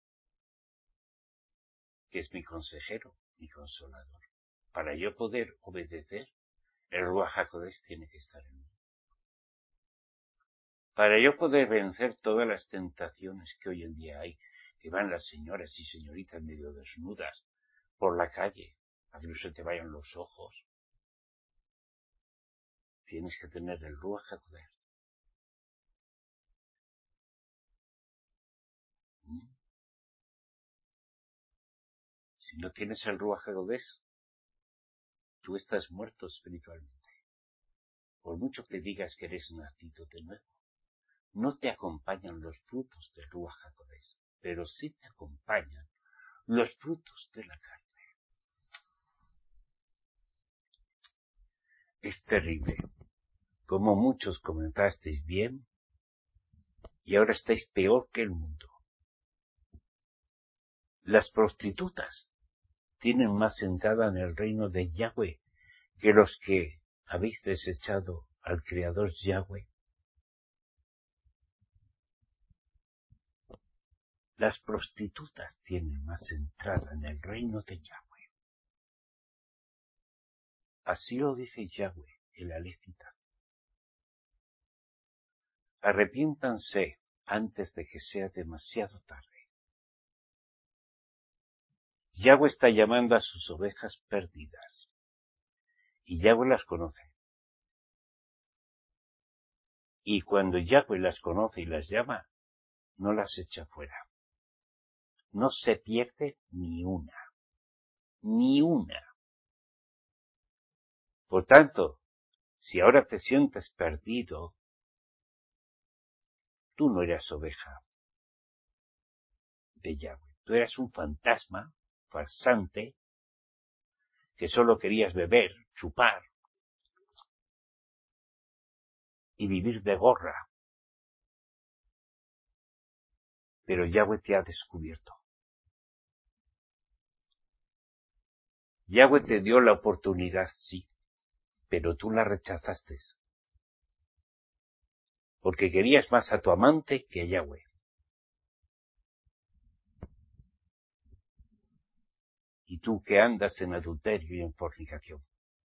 que es mi consejero, mi consolador. Para yo poder obedecer, el Ruach HaKodesh tiene que estar en mí. Para yo poder vencer todas las tentaciones que hoy en día hay, que van las señoras y señoritas medio desnudas por la calle, a que no se te vayan los ojos, tienes que tener el Ruach HaKodesh. ¿Mm? Si no tienes el Ruach HaKodesh, tú estás muerto espiritualmente. Por mucho que digas que eres nacido de nuevo, no te acompañan los frutos del Ruach HaKodesh, pero sí te acompañan los frutos de la carne. Es terrible. Como muchos comentasteis bien, y ahora estáis peor que el mundo. Las prostitutas tienen más entrada en el reino de Yahweh que los que habéis desechado al Creador Yahweh. Las prostitutas tienen más entrada en el reino de Yahweh. Así lo dice Yahweh, el Alecita. Arrepiéntanse antes de que sea demasiado tarde. Yahweh está llamando a sus ovejas perdidas. Y Yahweh las conoce. Y cuando Yahweh las conoce y las llama, no las echa fuera. no se pierde ni una, ni una. Por tanto, si ahora te sientes perdido, tú no eras oveja de Yahweh, tú eras un fantasma farsante que solo querías beber, chupar y vivir de gorra. Pero Yahweh te ha descubierto. Yahweh te dio la oportunidad, sí, pero tú la rechazaste. Porque querías más a tu amante que a Yahweh. Y tú que andas en adulterio y en fornicación.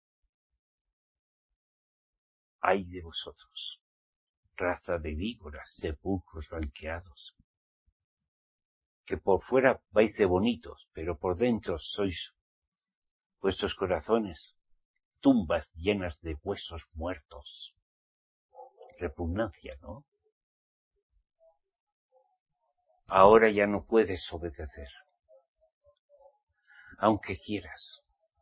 ¡Ay de vosotros! Raza de víboras, sepulcros blanqueados, que por fuera vais de bonitos, pero por dentro sois vuestros corazones, tumbas llenas de huesos muertos. Repugnancia, ¿no? Ahora ya no puedes obedecer, aunque quieras.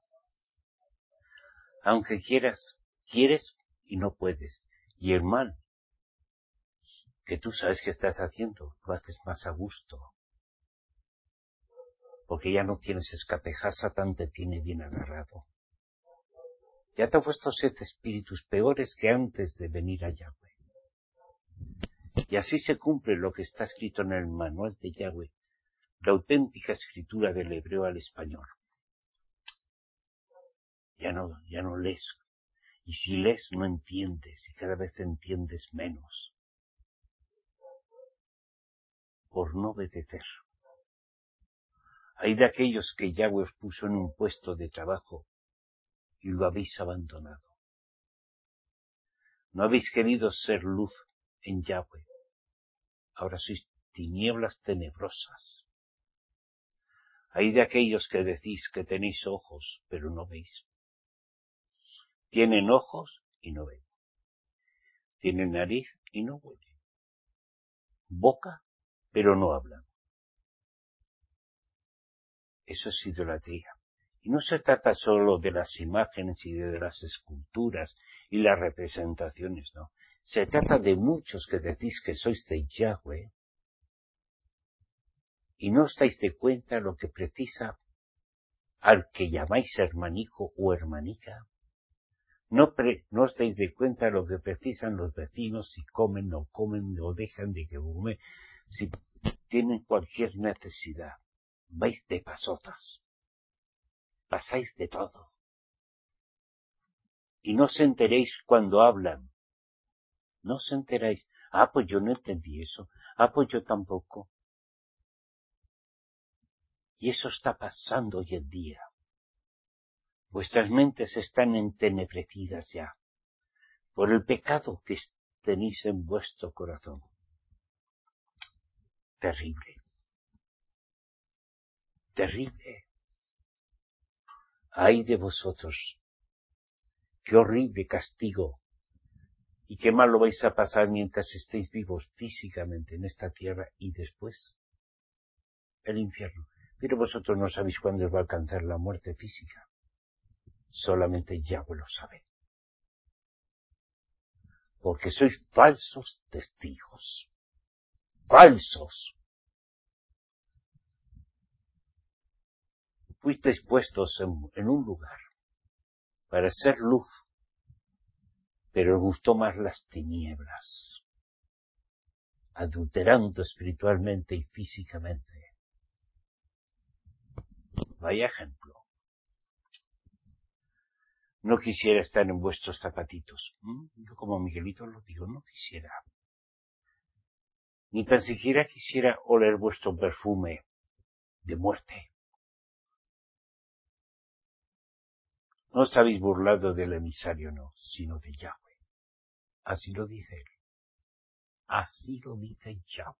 Aunque quieras, quieres y no puedes. Y el mal que tú sabes que estás haciendo, lo haces más a gusto. Porque ya no tienes escape, Satán te tiene bien agarrado. Ya te ha puesto siete espíritus peores que antes de venir a Yahweh. Y así se cumple lo que está escrito en el manual de Yahweh, la auténtica escritura del hebreo al español. Ya no, ya no lees. Y si lees no entiendes, y cada vez entiendes menos. Por no obedecer. Hay de aquellos que Yahweh os puso en un puesto de trabajo y lo habéis abandonado. No habéis querido ser luz en Yahweh. Ahora sois tinieblas tenebrosas. Hay de aquellos que decís que tenéis ojos, pero no veis. Tienen ojos y no ven. Tienen nariz y no huelen. Boca, pero no hablan. Eso es idolatría. Y no se trata solo de las imágenes y de las esculturas y las representaciones, no. Se trata de muchos que decís que sois de Yahweh y no os dais de cuenta lo que precisa al que llamáis hermanico o hermanica. No, pre, no os dais de cuenta lo que precisan los vecinos, si comen o comen o dejan de que comer, si tienen cualquier necesidad. Vais de pasotas. Pasáis de todo. Y no os enteréis cuando hablan. No os enteráis. Ah, pues yo no entendí eso. Ah, pues yo tampoco. Y eso está pasando hoy en día. Vuestras mentes están entenebrecidas ya por el pecado que tenéis en vuestro corazón. Terrible. Terrible. ¡Ay de vosotros! ¡Qué horrible castigo! Y qué mal lo vais a pasar mientras estéis vivos físicamente en esta tierra y después el infierno. Pero vosotros no sabéis cuándo os va a alcanzar la muerte física. Solamente Yahweh lo sabe. Porque sois falsos testigos. ¡Falsos! Fuisteis puestos en, en un lugar para ser luz, pero os gustó más las tinieblas, adulterando espiritualmente y físicamente. Vaya ejemplo. No quisiera estar en vuestros zapatitos. ¿Mm? Yo como Miguelito lo digo, no quisiera. Ni tan siquiera quisiera oler vuestro perfume de muerte. No os habéis burlado del emisario, no, sino de Yahweh. Así lo dice él. Así lo dice Yahweh.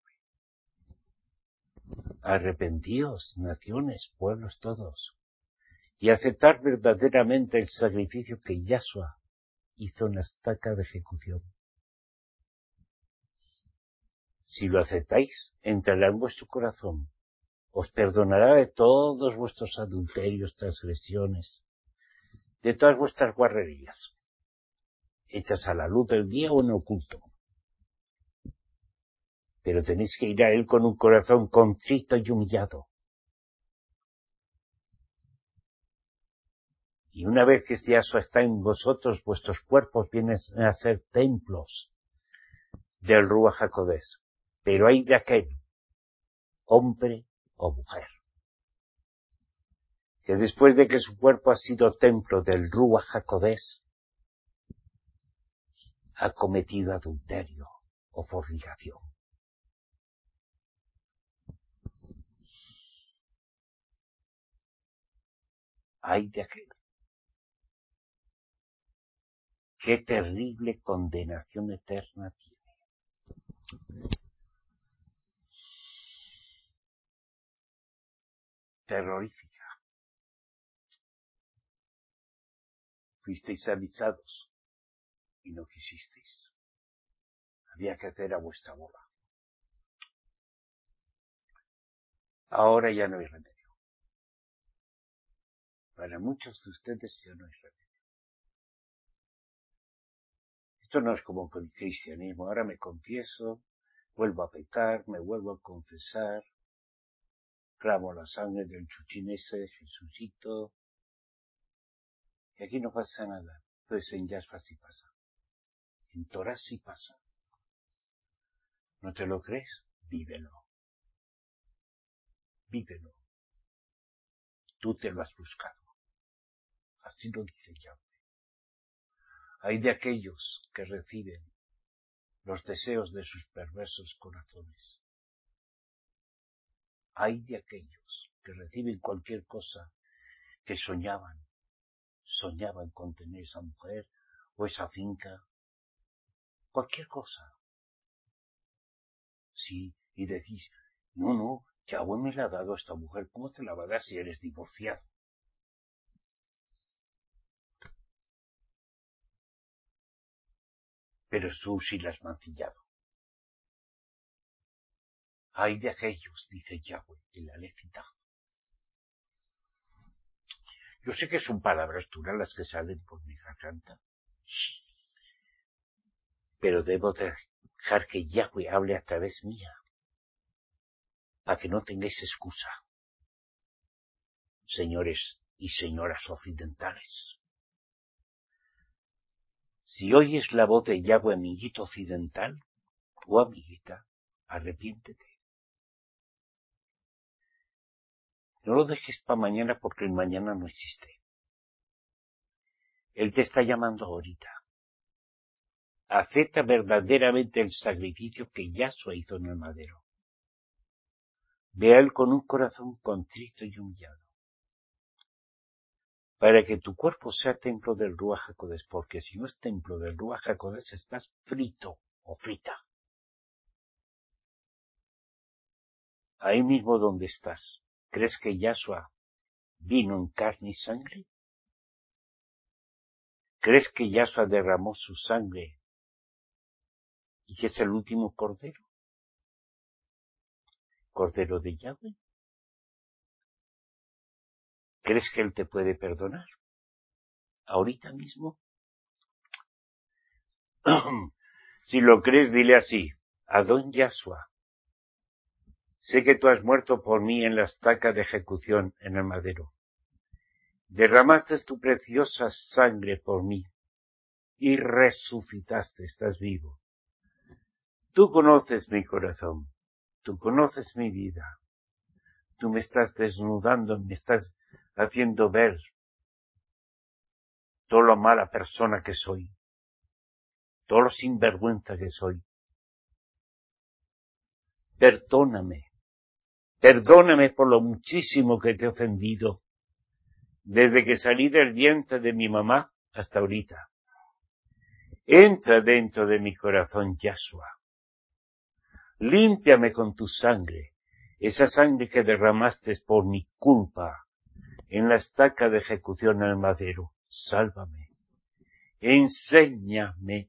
Arrepentíos, naciones, pueblos todos, y aceptar verdaderamente el sacrificio que Yahshua hizo en la estaca de ejecución. Si lo aceptáis, entrará en vuestro corazón os perdonará de todos vuestros adulterios, transgresiones, de todas vuestras guarrerías, hechas a la luz del día o en oculto. Pero tenéis que ir a Él con un corazón contrito y humillado. Y una vez que Yahshua está en vosotros, vuestros cuerpos vienen a ser templos del Ruach HaKodesh. Pero hay de aquel, hombre o mujer, que después de que su cuerpo ha sido templo del Ruach HaKodesh, ha cometido adulterio o fornicación. Ay de aquel. Qué terrible condenación eterna tiene. Terrorífica. Fuisteis avisados y no quisisteis. Había que hacer a vuestra bola. Ahora ya no hay remedio. Para muchos de ustedes ya no hay remedio. Esto no es como con el cristianismo. Ahora me confieso, vuelvo a pecar, me vuelvo a confesar, clamo la sangre del chuchín ese, Jesucito. Y aquí no pasa nada. Pues en Yahshua sí pasa. En Torah sí pasa. ¿No te lo crees? Vívelo. Vívelo. Tú te lo has buscado. Así lo dice Yahweh. Hay de aquellos que reciben los deseos de sus perversos corazones. Hay de aquellos que reciben cualquier cosa que soñaban. Soñaban con tener esa mujer o esa finca. Cualquier cosa. Sí, y decís, no, no, Yahweh me la ha dado a esta mujer. ¿Cómo te la va a dar si eres divorciado? Pero tú sí la has mancillado. Hay de aquellos, dice Yahweh, el Alefitá. Yo sé que son palabras duras las que salen por mi garganta, pero debo dejar que Yahweh hable a través mía, para que no tengáis excusa, señores y señoras occidentales. Si oyes la voz de Yahweh, amiguito occidental, o amiguita, arrepiéntete. No lo dejes para mañana porque el mañana no existe. Él te está llamando ahorita. Acepta verdaderamente el sacrificio que Yahshua hizo en el madero. Ve a Él con un corazón contrito y humillado. Para que tu cuerpo sea templo del Ruach HaKodesh, porque si no es templo del Ruach HaKodesh estás frito o frita. Ahí mismo donde estás, ¿crees que Yahshua vino en carne y sangre? ¿Crees que Yahshua derramó su sangre y que es el último cordero? ¿Cordero de Yahweh? ¿Crees que Él te puede perdonar? ¿Ahorita mismo? Si lo crees, dile así, Adón Yahshua, sé que tú has muerto por mí en la estaca de ejecución en el madero. Derramaste tu preciosa sangre por mí y resucitaste, estás vivo. Tú conoces mi corazón, tú conoces mi vida, tú me estás desnudando, me estás haciendo ver todo lo mala persona que soy, todo lo sinvergüenza que soy. Perdóname, perdóname por lo muchísimo que te he ofendido, desde que salí del vientre de mi mamá hasta ahorita. Entra dentro de mi corazón, Yahshua. Límpiame con tu sangre, esa sangre que derramaste por mi culpa en la estaca de ejecución en el madero. Sálvame. Enséñame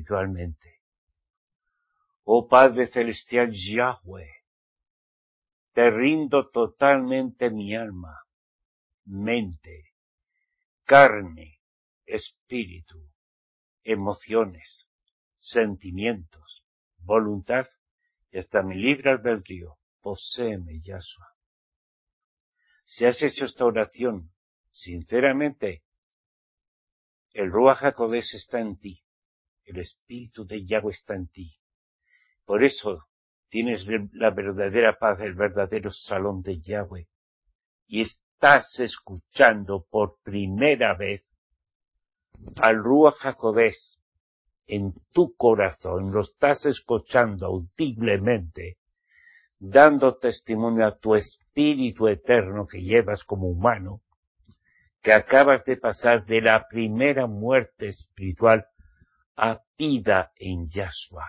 individualmente. Oh Padre Celestial Yahweh, te rindo totalmente mi alma, mente, carne, espíritu, emociones, sentimientos, voluntad y hasta mi libre albedrío. Poséeme, Yahshua. Si has hecho esta oración sinceramente, el Ruach HaKodesh está en ti, el Espíritu de Yahweh está en ti. Por eso tienes la verdadera paz, el verdadero salón de Yahweh. Y estás escuchando por primera vez al Ruach HaKodesh en tu corazón, lo estás escuchando audiblemente, dando testimonio a tu espíritu eterno que llevas como humano, que acabas de pasar de la primera muerte espiritual a vida en Yahshua.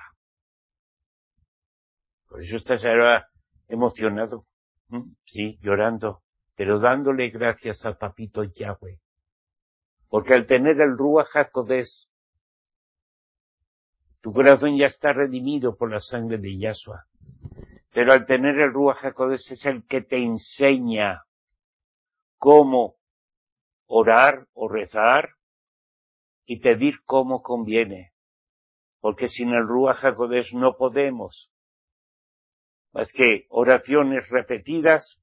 Por eso estás ahora emocionado, ¿Mm? sí, llorando, pero dándole gracias al papito Yahweh. Porque al tener el Ruach HaKodesh, tu corazón ya está redimido por la sangre de Yahshua. Pero al tener el Ruach HaKodesh es el que te enseña cómo orar o rezar y pedir como conviene. Porque sin el Ruach HaKodesh no podemos. Más que oraciones repetidas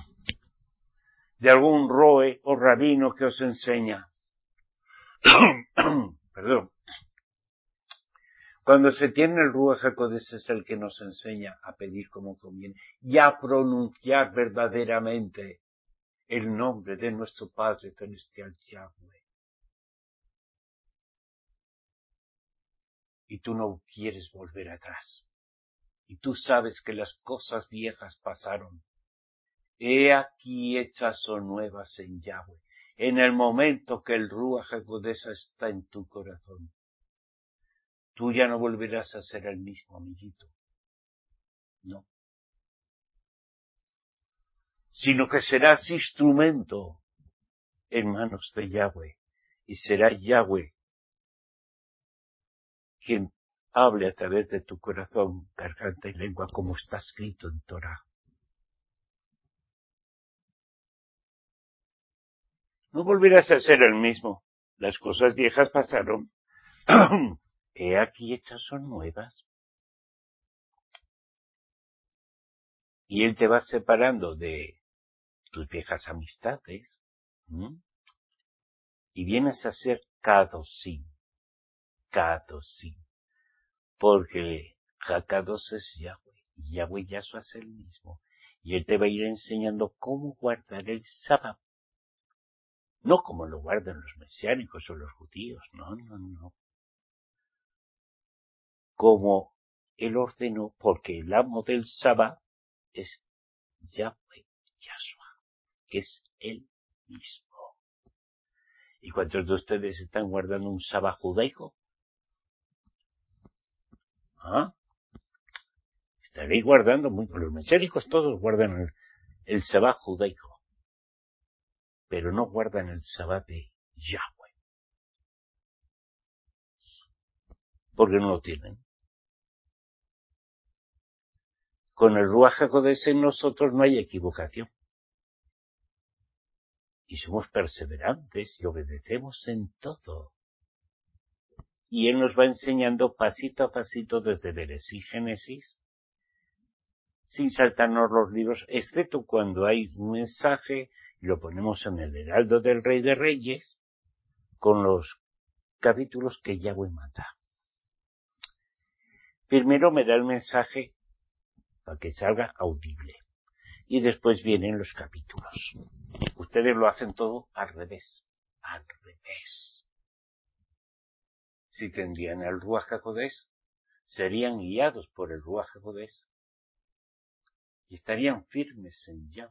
de algún roe o rabino que os enseña. Perdón. Cuando se tiene el Ruach HaKodesh es el que nos enseña a pedir como conviene y a pronunciar verdaderamente el nombre de nuestro Padre Celestial Yahweh. Y tú no quieres volver atrás. Y tú sabes que las cosas viejas pasaron. He aquí hechas son nuevas en Yahweh. En el momento que el Ruach HaKodesh está en tu corazón, tú ya no volverás a ser el mismo, amiguito. No. Sino que serás instrumento en manos de Yahweh. Y será Yahweh quien hable a través de tu corazón, garganta y lengua, como está escrito en Torah. No volverás a ser el mismo. Las cosas viejas pasaron. He aquí hechas son nuevas. Y Él te va separando de tus viejas amistades. ¿Mm? Y vienes a ser Kadosim. Kadosim. Porque Hakados es Yahweh. Y Yahweh Yahshua es el mismo. Y Él te va a ir enseñando cómo guardar el sábado. No como lo guardan los mesiánicos o los judíos. No, no, no. Como Él ordenó, porque el amo del sábado es Yahweh Yahshua, que es Él mismo. ¿Y cuántos de ustedes están guardando un sábado judaico? ¿Ah? Estaréis guardando, muy, los mesiánicos todos guardan el, el sábado judaico, pero no guardan el sábado de Yahweh, porque no lo tienen. Con el Ruach HaKodesh en nosotros no hay equivocación. Y somos perseverantes y obedecemos en todo. Y Él nos va enseñando pasito a pasito desde Bereshit y Génesis, sin saltarnos los libros, excepto cuando hay un mensaje y lo ponemos en el heraldo del Rey de Reyes, con los capítulos que Yahweh manda. Primero me da el mensaje para que salga audible. Y después vienen los capítulos. Ustedes lo hacen todo al revés. Al revés. Si tendrían el Ruach HaKodesh, serían guiados por el Ruach HaKodesh y estarían firmes en Yahweh.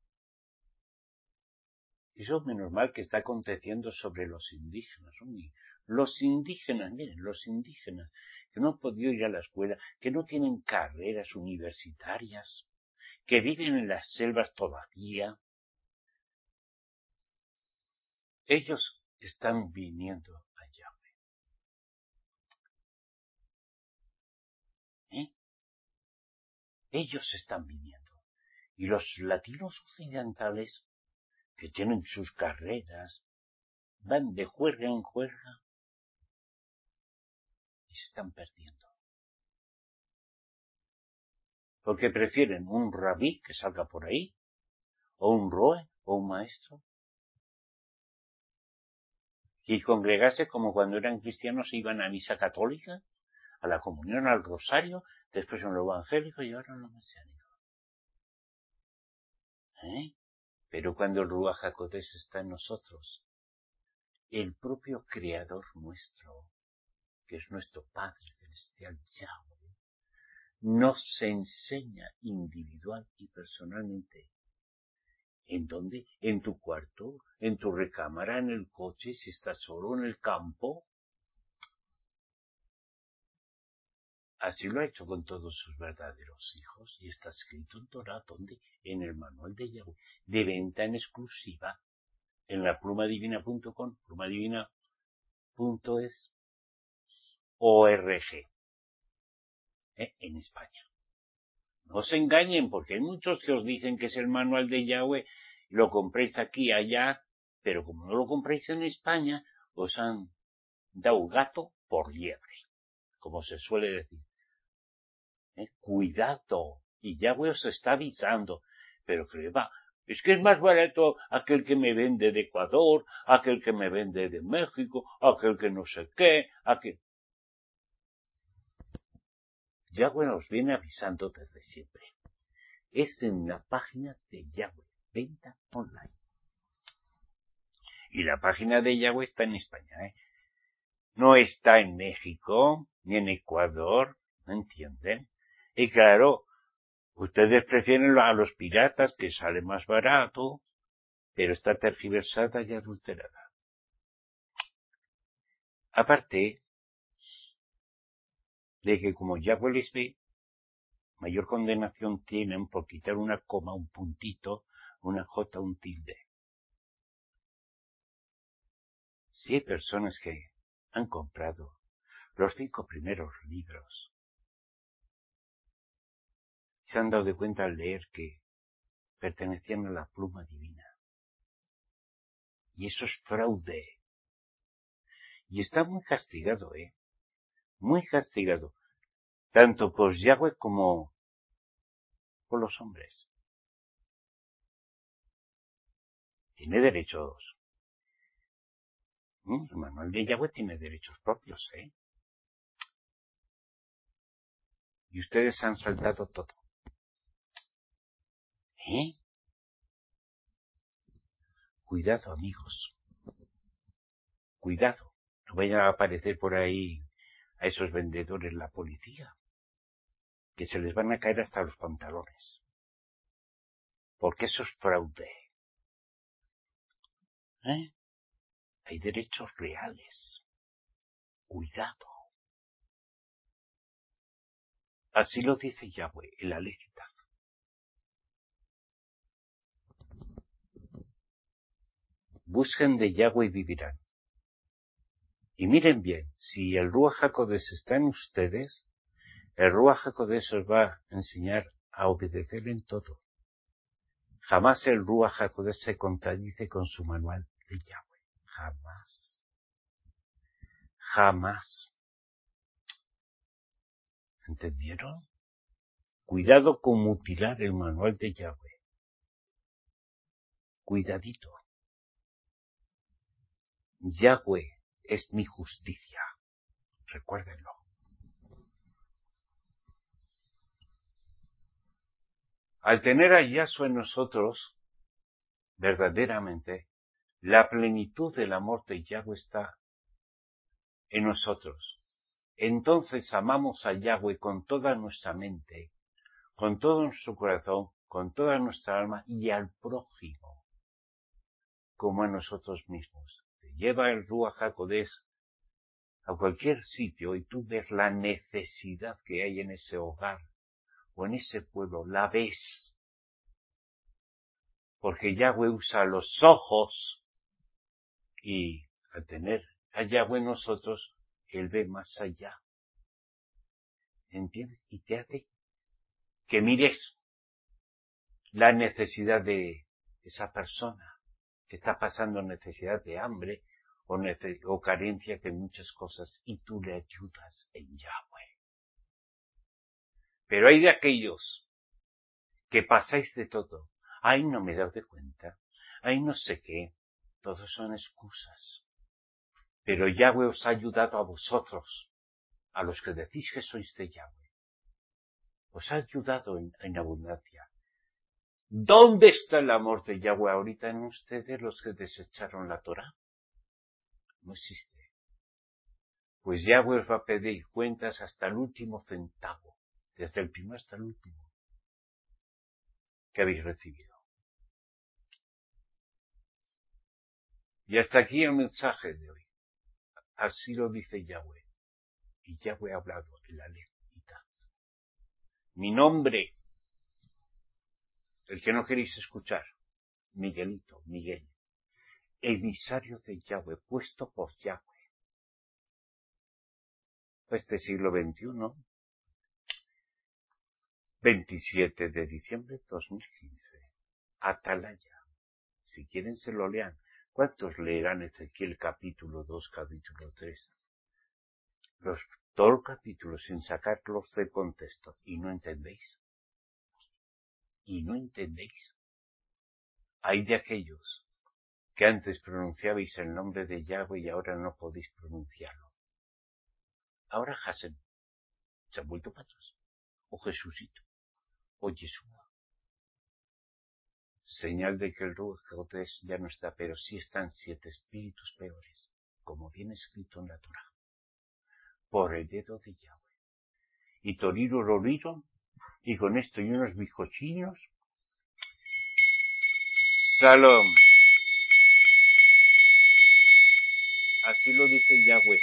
Eso es menos mal que está aconteciendo sobre los indígenas. Los indígenas, miren, los indígenas que no han podido ir a la escuela, que no tienen carreras universitarias, que viven en las selvas todavía, ellos están viniendo a Yahweh. ¿Eh? Ellos están viniendo. Y los latinos occidentales, que tienen sus carreras, van de juerga en juerga y se están perdiendo. Porque prefieren un rabí que salga por ahí, o un roe, o un maestro, y congregarse como cuando eran cristianos iban a misa católica, a la comunión, al rosario, después en lo evangélico y ahora en lo mesiánico. ¿Eh? Pero cuando el Ruaj HaKodesh está en nosotros, el propio Creador nuestro, que es nuestro Padre Celestial Yahweh, nos enseña individual y personalmente. ¿En dónde? En tu cuarto, en tu recámara, en el coche, si estás solo en el campo. Así lo ha hecho con todos sus verdaderos hijos y está escrito en Torah, donde en el manual de Yahweh, de venta en exclusiva, en la plumadivina punto com, plumadivina punto es, org, ¿eh? En España. No os engañen, porque hay muchos que os dicen que es el manual de Yahweh, lo compréis aquí, allá, pero como no lo compréis en España, os han dado gato por liebre, como se suele decir. ¿Eh? Cuidado, y Yahweh os está avisando, pero que va, es que es más barato aquel que me vende de Ecuador, aquel que me vende de México, aquel que no sé qué, aquel... Yahweh nos viene avisando desde siempre. Es en la página de Yahweh, venta online. Y la página de Yahweh está en España, ¿eh? No está en México, ni en Ecuador, ¿me entienden? Y claro, ustedes prefieren a los piratas, que sale más barato, pero está tergiversada y adulterada. Aparte de que como Yahweh les ve, mayor condenación tienen por quitar una coma, un puntito, una jota, un tilde. Si hay personas que han comprado los cinco primeros libros, se han dado de cuenta al leer que pertenecían a la pluma divina. Y eso es fraude. Y está muy castigado, ¿eh? Muy castigado. Tanto por Yahweh como por los hombres. Tiene derechos. ¿Mm? El manual de Yahweh tiene derechos propios, ¿eh? Y ustedes han saltado todo. ¿Eh? Cuidado, amigos. Cuidado. No vayan a aparecer por ahí a esos vendedores la policía, que se les van a caer hasta los pantalones. Porque eso es fraude. ¿Eh? Hay derechos reales. Cuidado. Así lo dice Yahweh en la Levítico. Busquen de Yahweh y vivirán. Y miren bien, si el Ruaj HaKodesh está en ustedes, el Ruaj HaKodesh os va a enseñar a obedecer en todo. Jamás el Ruaj HaKodesh se contradice con su manual de Yahweh. Jamás. Jamás. ¿Entendieron? Cuidado con mutilar el manual de Yahweh. Cuidadito. Yahweh es mi justicia. Recuérdenlo. Al tener a Yahshua en nosotros, verdaderamente, la plenitud del amor de Yahweh está en nosotros. Entonces amamos a Yahweh con toda nuestra mente, con todo nuestro corazón, con toda nuestra alma y al prójimo, como a nosotros mismos. Te lleva el Ruaj HaKodesh a cualquier sitio y tú ves la necesidad que hay en ese hogar o en ese pueblo, la ves. Porque Yahweh usa los ojos y al tener a Yahweh en nosotros, Él ve más allá. ¿Entiendes? Y te hace que mires la necesidad de esa persona que está pasando necesidad de hambre o, nece- o carencia de muchas cosas y tú le ayudas en Yahweh. Pero hay de aquellos que pasáis de todo. Ay, no me he dado de cuenta. Ay, no sé qué. Todos son excusas. Pero Yahweh os ha ayudado a vosotros, a los que decís que sois de Yahweh. Os ha ayudado en, en abundancia. ¿Dónde está el amor de Yahweh ahorita en ustedes, los que desecharon la Torá? No existe. Pues Yahweh os va a pedir cuentas hasta el último centavo, desde el primero hasta el último, que habéis recibido. Y hasta aquí el mensaje de hoy. Así lo dice Yahweh. Y Yahweh ha hablado en la lecita. Mi nombre, el que no queréis escuchar, Miguelito, Miguel, emisario de Yahweh, puesto por Yahweh. Este siglo veintiuno, veintisiete de diciembre de dos mil quince. Atalaya. Si quieren se lo lean. ¿Cuántos leerán Ezequiel capítulo dos, capítulo tres? Los dos capítulos sin sacarlos de contexto. ¿Y no entendéis? ¿Y no entendéis? Hay de aquellos que antes pronunciabais el nombre de Yahweh y ahora no podéis pronunciarlo. Ahora Hasem se han vuelto para atrás. O Jesucito. O Yeshua. Señal de que el Ruach Kodesh ya no está, pero sí están siete espíritus peores, como viene escrito en la Torá, por el dedo de Yahweh. Y Toriro Roriro, y con esto y unos bizcochinos, Salom. Así lo dice Yahweh.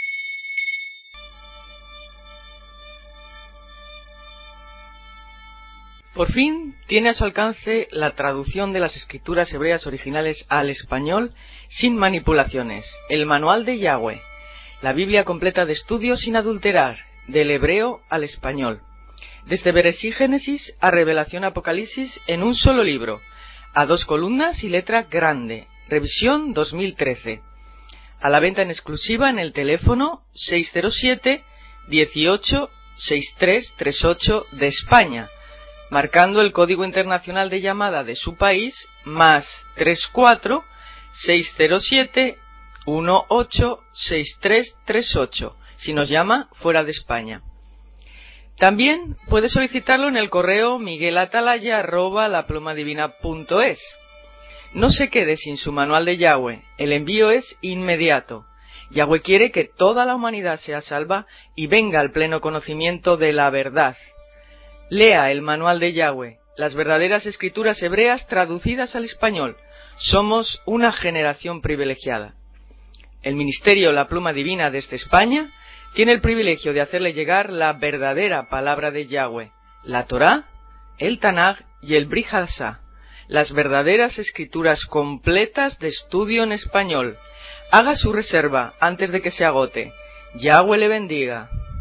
Por fin tiene a su alcance la traducción de las escrituras hebreas originales al español sin manipulaciones, el Manual de Yahweh, la Biblia completa de estudio sin adulterar, del hebreo al español, desde Bereshit Génesis a Revelación Apocalipsis en un solo libro, a dos columnas y letra grande, revisión dos mil trece, a la venta en exclusiva en el teléfono seis cero siete, dieciocho, sesenta y tres treinta y ocho de España, marcando el código internacional de llamada de su país, más treinta y cuatro, seiscientos siete, dieciocho, sesenta y tres treinta y ocho, si nos llama fuera de España. También puede solicitarlo en el correo miguelatalaya arroba laplumadivina punto es. No se quede sin su manual de Yahweh, el envío es inmediato. Yahweh quiere que toda la humanidad sea salva y venga al pleno conocimiento de la verdad. Lea el manual de Yahweh, las verdaderas escrituras hebreas traducidas al español. Somos una generación privilegiada. El Ministerio La Pluma Divina desde España tiene el privilegio de hacerle llegar la verdadera palabra de Yahweh, la Torá, el Tanaj y el Brit Hadashah, las verdaderas escrituras completas de estudio en español. Haga su reserva antes de que se agote. Yahweh le bendiga.